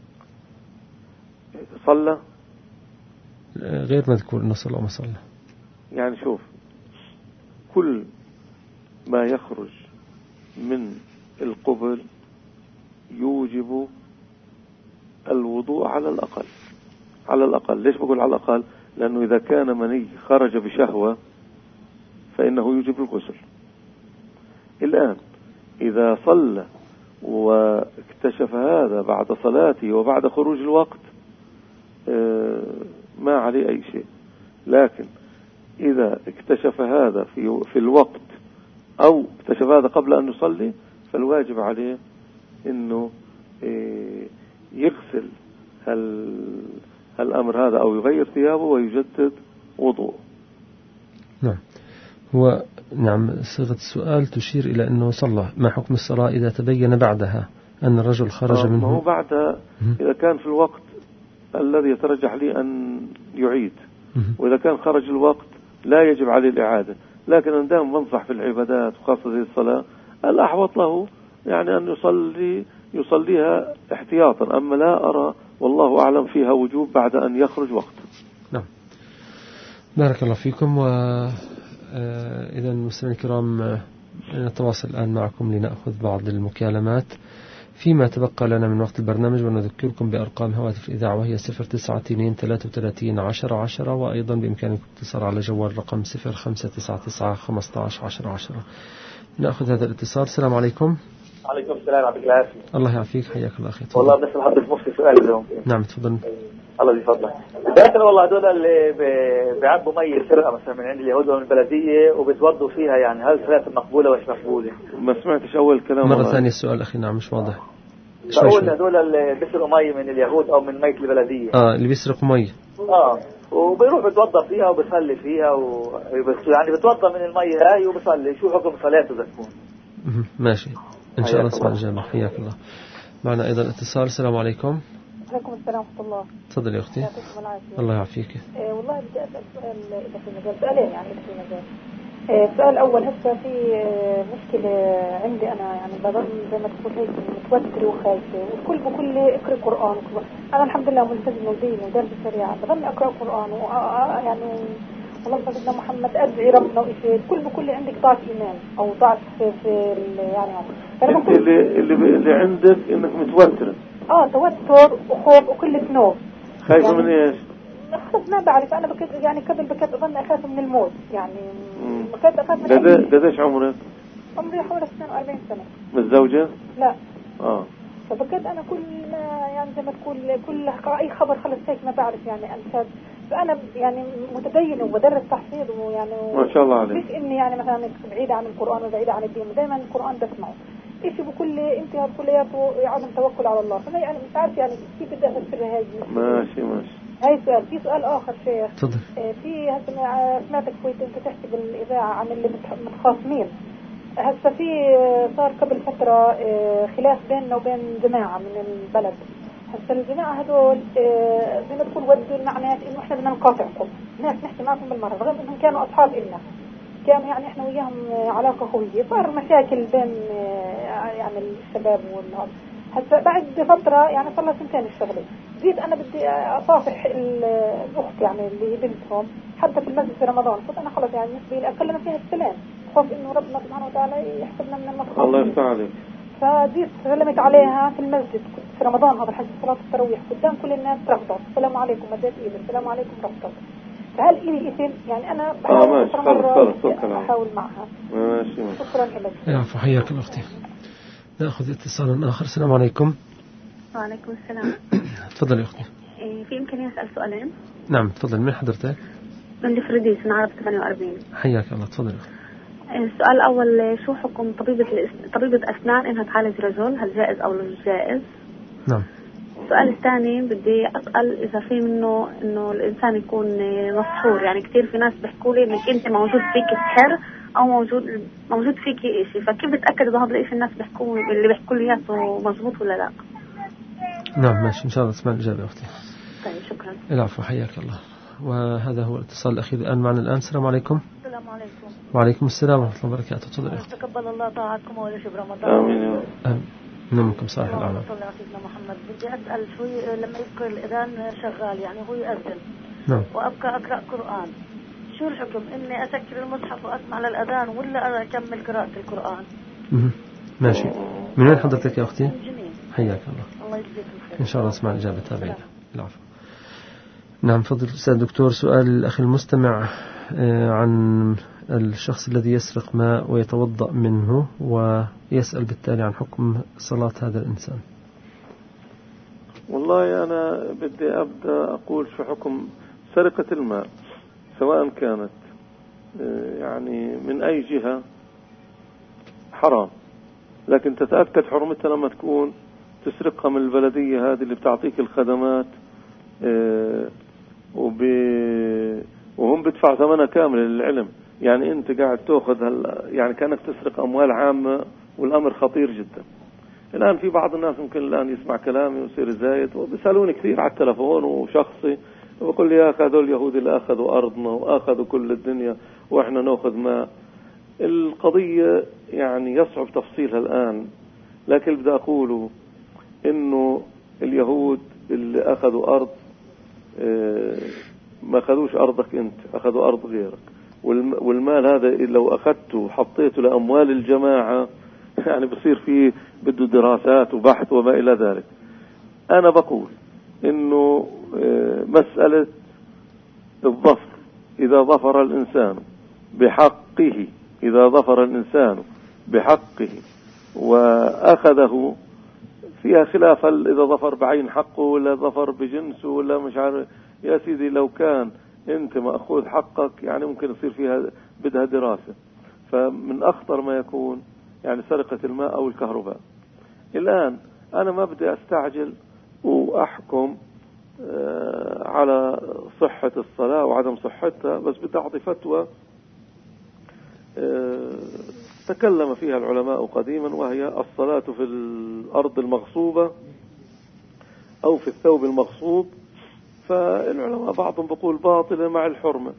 صلى غير مذكور أنه صلى وما صلى. يعني شوف، كل ما يخرج من القبل يوجب الوضوء على الأقل. على الأقل. ليش بقول على الأقل؟ لأنه إذا كان مني خرج بشهوة فإنه يوجب الغسل. الآن إذا صلى واكتشف هذا بعد صلاته وبعد خروج الوقت ما عليه أي شيء، لكن إذا اكتشف هذا في الوقت أو اكتشف هذا قبل أن يصلي فالواجب عليه أنه يغسل الأمر هذا أو يغير ثيابه ويجدد وضوء. نعم. نعم، صيغة السؤال تشير إلى أنه صلى. ما حكم الصلاة إذا تبين بعدها أن الرجل خرج منه؟ هو بعد إذا كان في الوقت الذي يترجح لي أن يعيد، وإذا كان خرج الوقت لا يجب عليه الإعادة. لكن أنا دائما بنصح في العبادات وخاصة زي الصلاة الأحوط له يعني أن يصليها احتياطا، أما لا أرى والله أعلم فيها وجوب بعد أن يخرج وقت. نعم، بارك الله فيكم. إذا المستمعين الكرام نتواصل الآن معكم لنأخذ بعض المكالمات فيما تبقى لنا من وقت البرنامج، ونذكركم بأرقام هواتف الإذاعة وهي 092-33-10-10، وأيضا بإمكانكم الاتصال على جوال رقم 0599-15-10-10. نأخذ هذا الاتصال. السلام عليكم. عليكم السلام، يعطيك العافية. الله يعافيك، حياك الله أخي. والله بس بحضرتك مفتي سؤال اليوم. نعم تفضل. الله يفضلك. بداية والله هذول اللي بيعبوا مية سرقة مثلا من عند اليهود ومن البلدية وبتوضوا فيها، يعني هل صلاة مقبولة وإيش مقبولة؟ ما سمعتش أول كلام مرة ثانية السؤال أخي. نعم مش واضح. بقول هذول اللي بيسرقوا مية من اليهود أو من مية البلدية. اللي بيسرقوا مية. وبيروح بتوضى فيها وبيصلي فيها يعني بتوضى من المية هاي وبيصلي، شو حكم صلاته إذا تكون؟ ماشي إن شاء الله. اسمع الإجابة. حياك الله. معنا أيضا اتصال. السلام عليكم. عليكم السلام ورحمة الله. تفضل يا أختي. الله يعافيك. والله بدي أسأل سؤال إذا في مجال، سؤالين يعني إذا في مجال. السؤال الأول، هسه في مشكلة عندي أنا، يعني بضل زي ما تقول هيك متوترة وخايفة، والكل بكل اقرأ قرآن. أنا الحمد لله ملتزمة وديني ودرس الشريعة، بضل أقرأ قرآن يعني والله سيدنا محمد أدعي ربنا وإشي، الكل بكل عندك ضعف إيمان أو ضعف في يعني اللي عندك إنك متوترة. توتر وخوف وقلة نوم. خايفة من إيش؟ خلاص ما بعرف. أنا يعني قبل أظن أخاف من الموت، يعني أخاف من قديش عمرك؟ عمري حوالي 42 سنة. متزوجة؟ لا. فبكيت أنا كل ما يعني زي ما تقول كل أي خبر خلص هيك ما بعرف يعني أنسى. فأنا يعني متدينة وبدرس تحفيظ ويعني ما شاء الله عليك. مش إني يعني مثلا بعيدة عن القرآن وبعيدة عن الدين، دائما القرآن بسمعه. إيش بكل انتهار كلياته عدم توكل على الله. فأنا يعني مش عارف يعني كيف بدي أفسر هاي. ماشي. هاي سؤال. في سؤال آخر شيخ. تفضل. في هسه سمعتك كويس أنت تحكي بالإذاعة عن اللي متخاصمين. هسه في صار قبل فترة خلاف بيننا وبين جماعة من البلد. هسه الجماعة هذول زي ما تقول ودوا المعنات إنه إحنا بدنا نقاطعكم، ناس نحكي معكم بالمرة، رغم إنهم كانوا أصحاب إلنا، كانوا يعني إحنا وياهم علاقة قوية. صار مشاكل بين يعني الشباب والنهار. هسه بعد فترة يعني صار لها 2 سنين الشغلة، جيت أنا بدي أصافح الأخت يعني اللي بنتهم حتى في المسجد في رمضان. قلت أنا خلص يعني نسبي لي أكلم فيها السلام، خوف إنه ربنا سبحانه وتعالى يحفظنا من المخاطر. الله يفتح عليك. فجيت سلمت عليها في المسجد في رمضان هذا، حج صلاة التراويح قدام كل الناس، رفضت. السلام عليكم، مديت إيدي السلام عليكم، رفضت. فهل إلي إثم يعني؟ أنا بحاول أحاول معها. ماشي. شكرا لك. يعفو، حياك الأختي. نأخذ اتصالا آخر. السلام عليكم. وعليكم السلام. تفضل يا أختي. في إمكانية أسأل سؤالين؟ نعم تفضل. من حضرتك؟ من فريديس من عرب 48. حياك الله. تفضل يا أختي. السؤال الأول، شو حكم طبيبة أسنان إنها تعالج رجل؟ هل جائز أو مش جائز؟ نعم. السؤال الثاني بدي أسأل إذا في منه إنه الإنسان يكون مسحور، يعني كثير في ناس بيحكوا لي إنك أنت موجود فيك السحر او موجود فيكي شيء، فكيف بتاكد اذا هذا الشيء الناس اللي بيحكوا لي اياه مضبوط ولا لا؟ نعم ماشي، ان شاء الله اسمع الاجابه اختي. طيب شكرا. العفو، حياك الله. وهذا هو الاتصال الاخير الان معنا الان. السلام عليكم. السلام عليكم. وعليكم السلام ورحمه الله وبركاته. تفضل يا اختي. تقبل الله طاعتكم ولا شيء برمضان. امين. منكم صالح الاعمال. صلى على سيدنا محمد. بدي اسال شوي، لما يذكر الاذان شغال يعني هو يأذن نعم وابقى اقرا قران، شو الحكم؟ اني اسكر المصحف واسمع للاذان ولا اكمل قراءه القران؟ ماشي. من وين حضرتك يا اختي؟ من جنين. حياك الله. الله يجزيك الخير. ان شاء الله اسمع الاجابه تابعين. العفو. نعم فضل الأستاذ الدكتور، سؤال الأخ المستمع عن الشخص الذي يسرق ماء ويتوضأ منه ويسأل بالتالي عن حكم صلاة هذا الإنسان. والله أنا بدي أبدأ أقول شو حكم سرقة الماء، سواء كانت يعني من أي جهة حرام، لكن تتأكد حرمتها لما تكون تسرقها من البلدية هذه اللي بتعطيك الخدمات، وهم بدفع ثمنها كامل للعلم. يعني أنت قاعد تأخذ يعني كأنك تسرق أموال عامة، والأمر خطير جدا. الآن في بعض الناس ممكن الآن يسمع كلامي ويصير زايد، وبيسألوني كثير على التلفون وشخصي، وبقول لي يا أخي هذول اليهود اللي أخذوا أرضنا وأخذوا كل الدنيا وإحنا نأخذ ماء. القضية يعني يصعب تفصيلها الآن، لكن بدي أقوله إنه اليهود اللي أخذوا أرض ما أخذوش أرضك أنت، أخذوا أرض غيرك، والمال هذا لو أخذته وحطيته لأموال الجماعة يعني بصير فيه بده دراسات وبحث وما إلى ذلك. أنا بقول إنه مسألة الظفر، إذا ظفر الإنسان بحقه، إذا ظفر الإنسان بحقه وأخذه، فيها خلاف إذا ظفر بعين حقه ولا ظفر بجنسه ولا مش عارف. يا سيدي لو كان أنت مأخوذ حقك يعني ممكن يصير فيها بدها دراسة. فمن أخطر ما يكون يعني سرقة الماء أو الكهرباء. الآن أنا ما بدي أستعجل وأحكم على صحة الصلاة وعدم صحتها، بس بدي أعطي فتوى تكلم فيها العلماء قديما، وهي الصلاة في الأرض المغصوبة أو في الثوب المغصوب. فالعلماء بعضهم بقول باطلة مع الحرمة،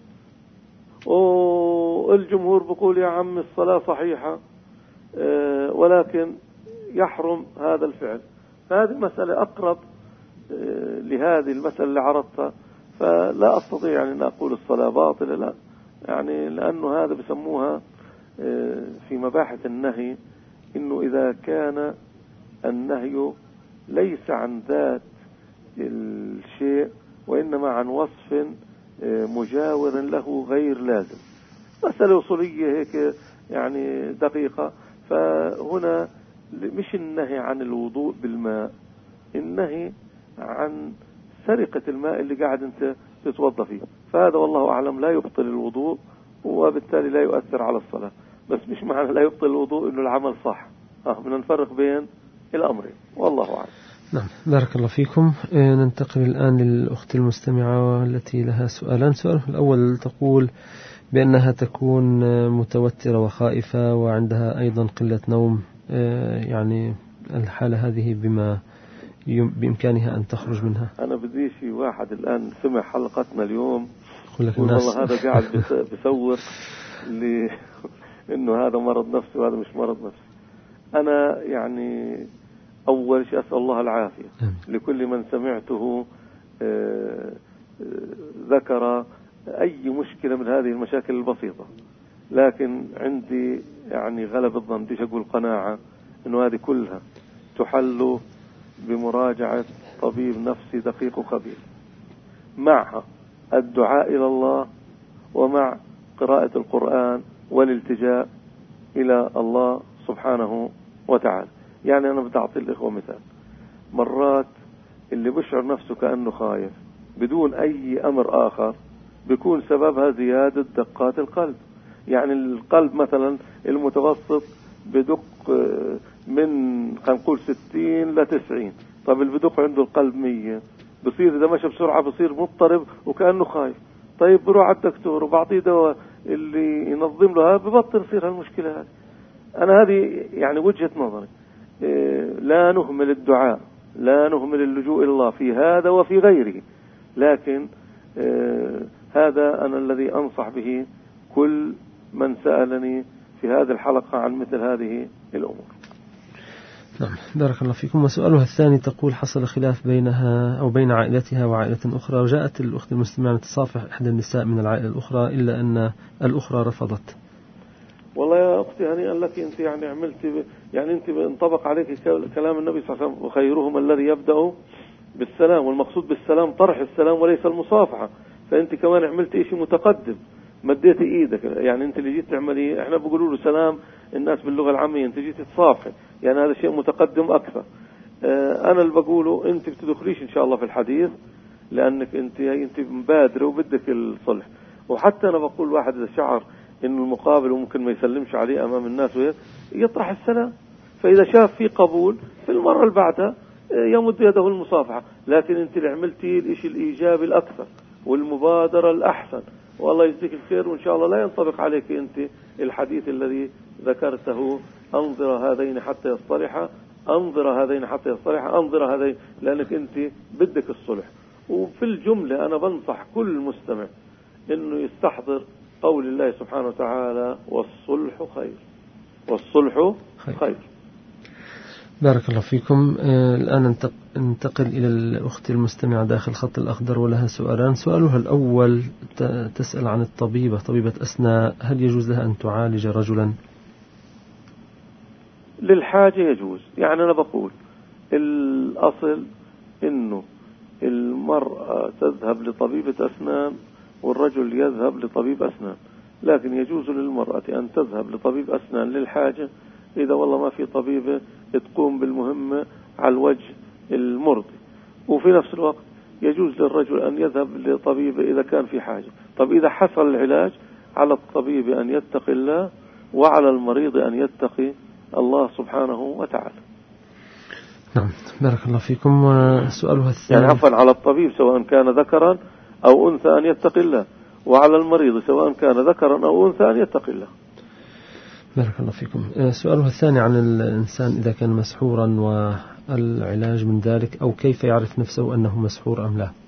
والجمهور بقول يا عم الصلاة صحيحة ولكن يحرم هذا الفعل. فهذه المسألة أقرب لهذه المسألة اللي عرضتها، فلا أستطيع يعني أن أقول الصلاة باطلة، لا، يعني لأنه هذا بسموها في مباحث النهي إنه إذا كان النهي ليس عن ذات الشيء وإنما عن وصف مجاور له غير لازم. مسألة أصولية هيك يعني دقيقة. فهنا مش النهي عن الوضوء بالماء، النهي عن سرقة الماء اللي قاعد أنت تتوضى فيه. فهذا والله أعلم لا يبطل الوضوء وبالتالي لا يؤثر على الصلاة، بس مش معنى لا يبطل الوضوء إنه العمل صح. بدنا نفرق بين الأمرين والله أعلم. نعم بارك الله فيكم. ننتقل الآن للأخت المستمعة التي لها سؤالان. سؤال الأول تقول بأنها تكون متوترة وخائفة وعندها أيضا قلة نوم، يعني الحالة هذه بما بإمكانها أن تخرج منها. أنا بدي شيء واحد الآن سمع حلقتنا اليوم والله هذا قاعد بيسوق لي إنه هذا مرض نفسي وهذا مش مرض نفسي. أنا يعني أول شيء أسأل الله العافية لكل من سمعته ذكر أي مشكلة من هذه المشاكل البسيطة، لكن عندي يعني غلب الظن، بديش أقول قناعة، إنه هذه كلها تحل بمراجعة طبيب نفسي دقيق وخبير، مع الدعاء إلى الله ومع قراءة القرآن والالتجاء إلى الله سبحانه وتعالى. يعني أنا بدي أعطي الإخوة مثال. مرات اللي بشعر نفسه كأنه خايف بدون أي أمر آخر بيكون سببها زيادة دقات القلب. يعني القلب مثلا المتوسط بدق من خلينا نقول 60 ل 90. طب اللي بدق عنده القلب 100 بصير إذا مشى بسرعة بصير مضطرب وكأنه خايف. طيب بروح على الدكتور وبعطيه دواء اللي ينظم لها ببطل يصير هالمشكلة هذه. أنا هذه يعني وجهة نظري. لا نهمل الدعاء، لا نهمل اللجوء إلى الله في هذا وفي غيره، لكن هذا أنا الذي أنصح به كل من سألني في هذه الحلقة عن مثل هذه الأمور. نعم، بارك الله فيكم. وسؤالها الثاني تقول: حصل خلاف بينها أو بين عائلتها وعائلة أخرى، وجاءت الأخت المستمعة تصافح إحدى النساء من العائلة الأخرى إلا أن الأخرى رفضت. والله يا أختي هنيئا لك، أنت يعني عملت يعني أنت انطبق عليك كلام النبي صلى الله عليه وسلم: وخيرهم الذي يبدأ بالسلام، والمقصود بالسلام طرح السلام وليس المصافحة. فأنت كمان عملت شيء متقدم، مديتي إيدك. يعني أنت اللي جيت تعملي، إحنا بيقولوا له سلام الناس باللغة العامية، أنت جيت تصافحي، يعني هذا شيء متقدم أكثر. أنا اللي بقوله أنت بتدخليش إن شاء الله في الحديث، لأنك أنت مبادرة وبدك الصلح. وحتى أنا بقول واحد إذا شعر إنه المقابل وممكن ما يسلمش عليه أمام الناس يطرح السلام، فإذا شاف في قبول في المرة اللي بعدها يمد يده المصافحة. لكن أنت اللي عملتي الإشي الإيجابي الأكثر والمبادرة الأحسن، والله يجزيك الخير. وإن شاء الله لا ينطبق عليك أنت الحديث الذي ذكرته: أنظر هذين حتى يصطلحا، أنظر هذين حتى يصطلحا، أنظر هذين، لأنك أنت بدك الصلح. وفي الجملة أنا بنصح كل مستمع إنه يستحضر قول الله سبحانه وتعالى: والصلح خير، والصلح خير. بارك الله فيكم. الآن ننتقل إلى الأخت المستمعة داخل خط الأخضر، ولها سؤالان. سؤالها الأول تسأل عن طبيبة أسنان: هل يجوز لها أن تعالج رجلا؟ للحاجة يجوز. يعني أنا بقول الأصل إنه المرأة تذهب لطبيبة أسنان والرجل يذهب لطبيب أسنان، لكن يجوز للمرأة أن تذهب لطبيب أسنان للحاجة إذا والله ما في طبيبة تقوم بالمهمة على الوجه المرضي. وفي نفس الوقت يجوز للرجل أن يذهب لطبيبة إذا كان في حاجة. طب إذا حصل العلاج، على الطبيب أن يتقي الله، وعلى المريض أن يتقي الله سبحانه وتعالى. نعم، بارك الله فيكم. وسؤالها الثاني، يعني عفوا، على الطبيب سواء كان ذكرا أو أنثى أن يتقي الله، وعلى المريض سواء كان ذكرا أو أنثى أن يتقي الله. بارك الله فيكم. سؤاله الثاني عن الإنسان إذا كان مسحورا والعلاج من ذلك، أو كيف يعرف نفسه أنه مسحور أم لا؟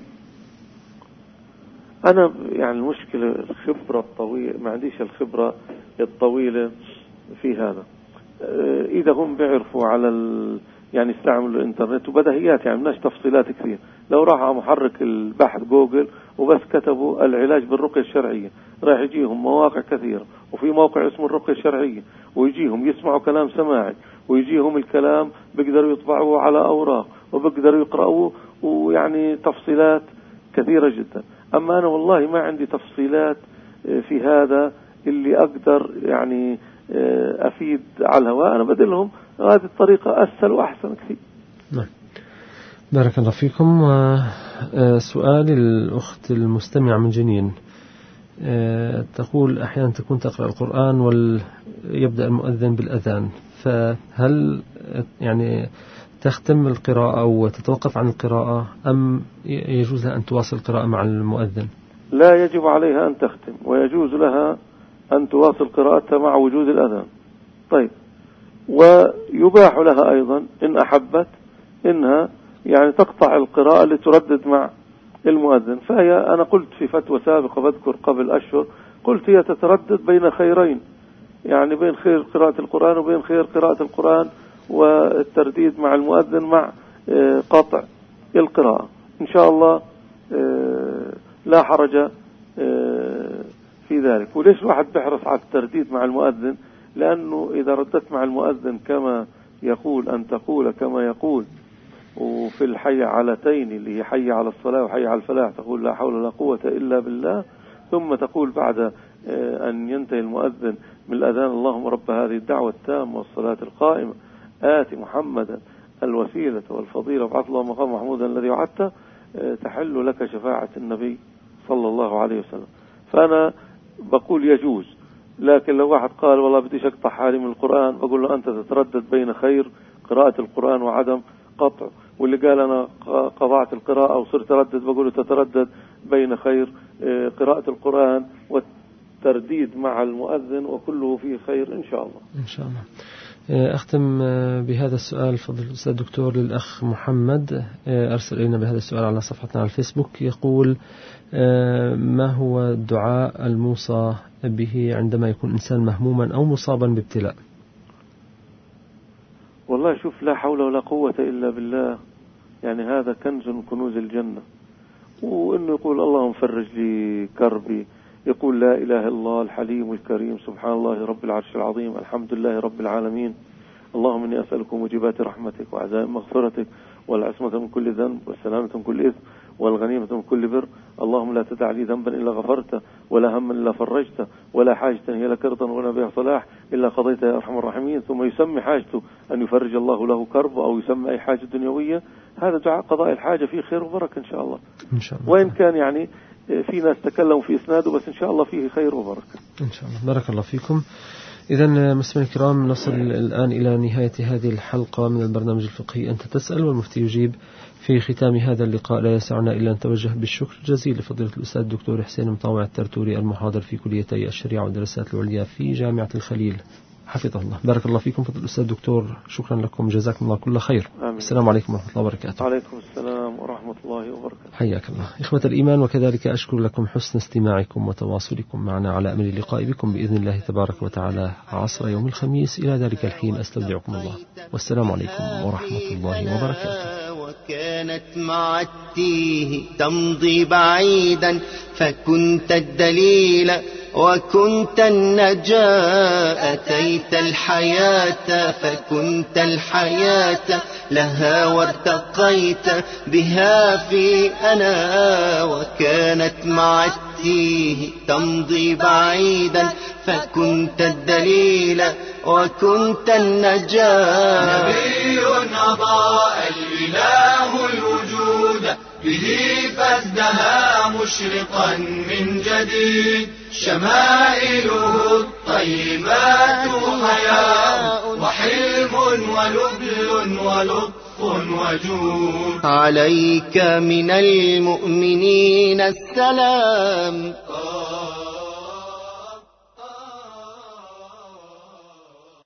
أنا يعني المشكلة الخبرة الطويلة، ما عنديش الخبرة الطويلة في هذا. إذا هم بيعرفوا على يعني استعملوا الإنترنت وبدهيات، يعني مناش تفصيلات كثير. لو راح على محرك البحث جوجل وبس كتبوا العلاج بالرقية الشرعية، راح يجيهم مواقع كثيرة، وفي موقع اسمه الرقية الشرعية، ويجيهم يسمعوا كلام سماعي، ويجيهم الكلام بيقدروا يطبعوه على أوراق وبيقدروا يقرأوه، ويعني تفصيلات كثيرة جدا. أما أنا والله ما عندي تفصيلات في هذا اللي أقدر يعني أفيد على الهواء. أنا بدلهم هذه الطريقة أسهل وأحسن كثير. نعم، بارك الله فيكم. سؤال الأخت المستمع من جنين، تقول: أحيانا تكون تقرأ القرآن ويبدأ المؤذن بالأذان، فهل يعني تختم القراءة أو تتوقف عن القراءة، أم يجوز لها أن تواصل القراءة مع المؤذن؟ لا يجب عليها أن تختم، ويجوز لها أن تواصل قراءتها مع وجود الأذان. طيب، ويباح لها أيضا إن أحبت إنها يعني تقطع القراءة اللي تردد مع المؤذن. فهي أنا قلت في فتوى سابقة بذكر قبل أشهر، قلت هي تتردد بين خيرين، يعني بين خير قراءة القرآن وبين خير قراءة القرآن والترديد مع المؤذن مع قطع القراءة. إن شاء الله لا حرج في ذلك. وليش الواحد بيحرص على الترديد مع المؤذن؟ لأنه إذا ردت مع المؤذن كما يقول أن تقول كما يقول، وفي الحي علتين اللي هي حي على الصلاة وحي على الفلاح تقول لا حول ولا قوة إلا بالله، ثم تقول بعد أن ينتهي المؤذن من الأذان: اللهم رب هذه الدعوة التامة والصلاة القائمة آت محمدا الوسيلة والفضيلة وابعث له مقام محمودا الذي وعدته، تحل لك شفاعة النبي صلى الله عليه وسلم. فأنا بقول يجوز. لكن لو واحد قال والله بديش أقطع حالي من القرآن، بقول له أنت تتردد بين خير قراءة القرآن وعدم قطع. واللي قال أنا قطعت القراءة وصرت أردد، بقول له تتردد بين خير قراءة القرآن ترديد مع المؤذن، وكله فيه خير إن شاء الله. إن شاء الله. أختم بهذا السؤال فضل الأستاذ الدكتور للأخ محمد، أرسل إلينا بهذا السؤال على صفحتنا على الفيسبوك. يقول: ما هو الدعاء الموصى به عندما يكون إنسان مهموما أو مصابا بابتلاء؟ والله شوف، لا حول ولا قوة إلا بالله، يعني هذا كنز من كنوز الجنة. وإنه يقول اللهم فرج لي كربي، يقول لا إله إلا الله الحليم الكريم، سبحان الله رب العرش العظيم، الحمد لله رب العالمين، اللهم إني أسألك موجبات رحمتك وعزائم مغفرتك والعصمة من كل ذنب والسلامة من كل إثم والغنيمة من كل بر، اللهم لا تدع لي ذنبا إلا غفرته ولا هما إلا فرجته ولا حاجة هي لك رضا ولا بها صلاح إلا قضيتها يا أرحم الراحمين. ثم يسمي حاجته أن يفرج الله له كرب، أو يسمي أي حاجة دنيوية. هذا دعاء قضاء الحاجة فيه خير وبركة إن شاء الله. إن شاء الله. وإن كان يعني في ناس تكلموا في إسناده، بس إن شاء الله فيه خير وبركة إن شاء الله. بارك الله فيكم. إذا مستمعينا الكرام، نصل الآن إلى نهاية هذه الحلقة من البرنامج الفقهي أنت تسأل والمفتي يجيب. في ختام هذا اللقاء لا يسعنا إلا أن نتوجه بالشكر الجزيل لفضيلة الأستاذ الدكتور حسين مطاوع الترتوري، المحاضر في كليتي الشريعة والدراسات العليا في جامعة الخليل، حفظه الله. بارك الله فيكم فضيلة الأستاذ الدكتور، شكرا لكم، جزاكم الله كل خير. آمين. السلام عليكم ورحمة الله وبركاته. وعليكم السلام ورحمة الله وبركاته. حياك الله إخوة الإيمان، وكذلك أشكر لكم حسن استماعكم وتواصلكم معنا، على أمل اللقاء بكم بإذن الله تبارك وتعالى عصر يوم الخميس. إلى ذلك الحين أستودعكم الله، والسلام عليكم ورحمة الله وبركاته. وكانت مع التيه تمضي بعيدا، فكنت الدليل وكنت النجاة، أتيت الحياة فكنت الحياة لها وارتقيت بها في أنا. وكانت مع التيه تمضي بعيدا، فكنت الدليل وكنت النجاة. نبي أضاء الإله الوجود، به فازدهى مشرقا من جديد، شمائله الطيبات حياء وحلم ولبل ولطف وجود. عليك من المؤمنين السلام.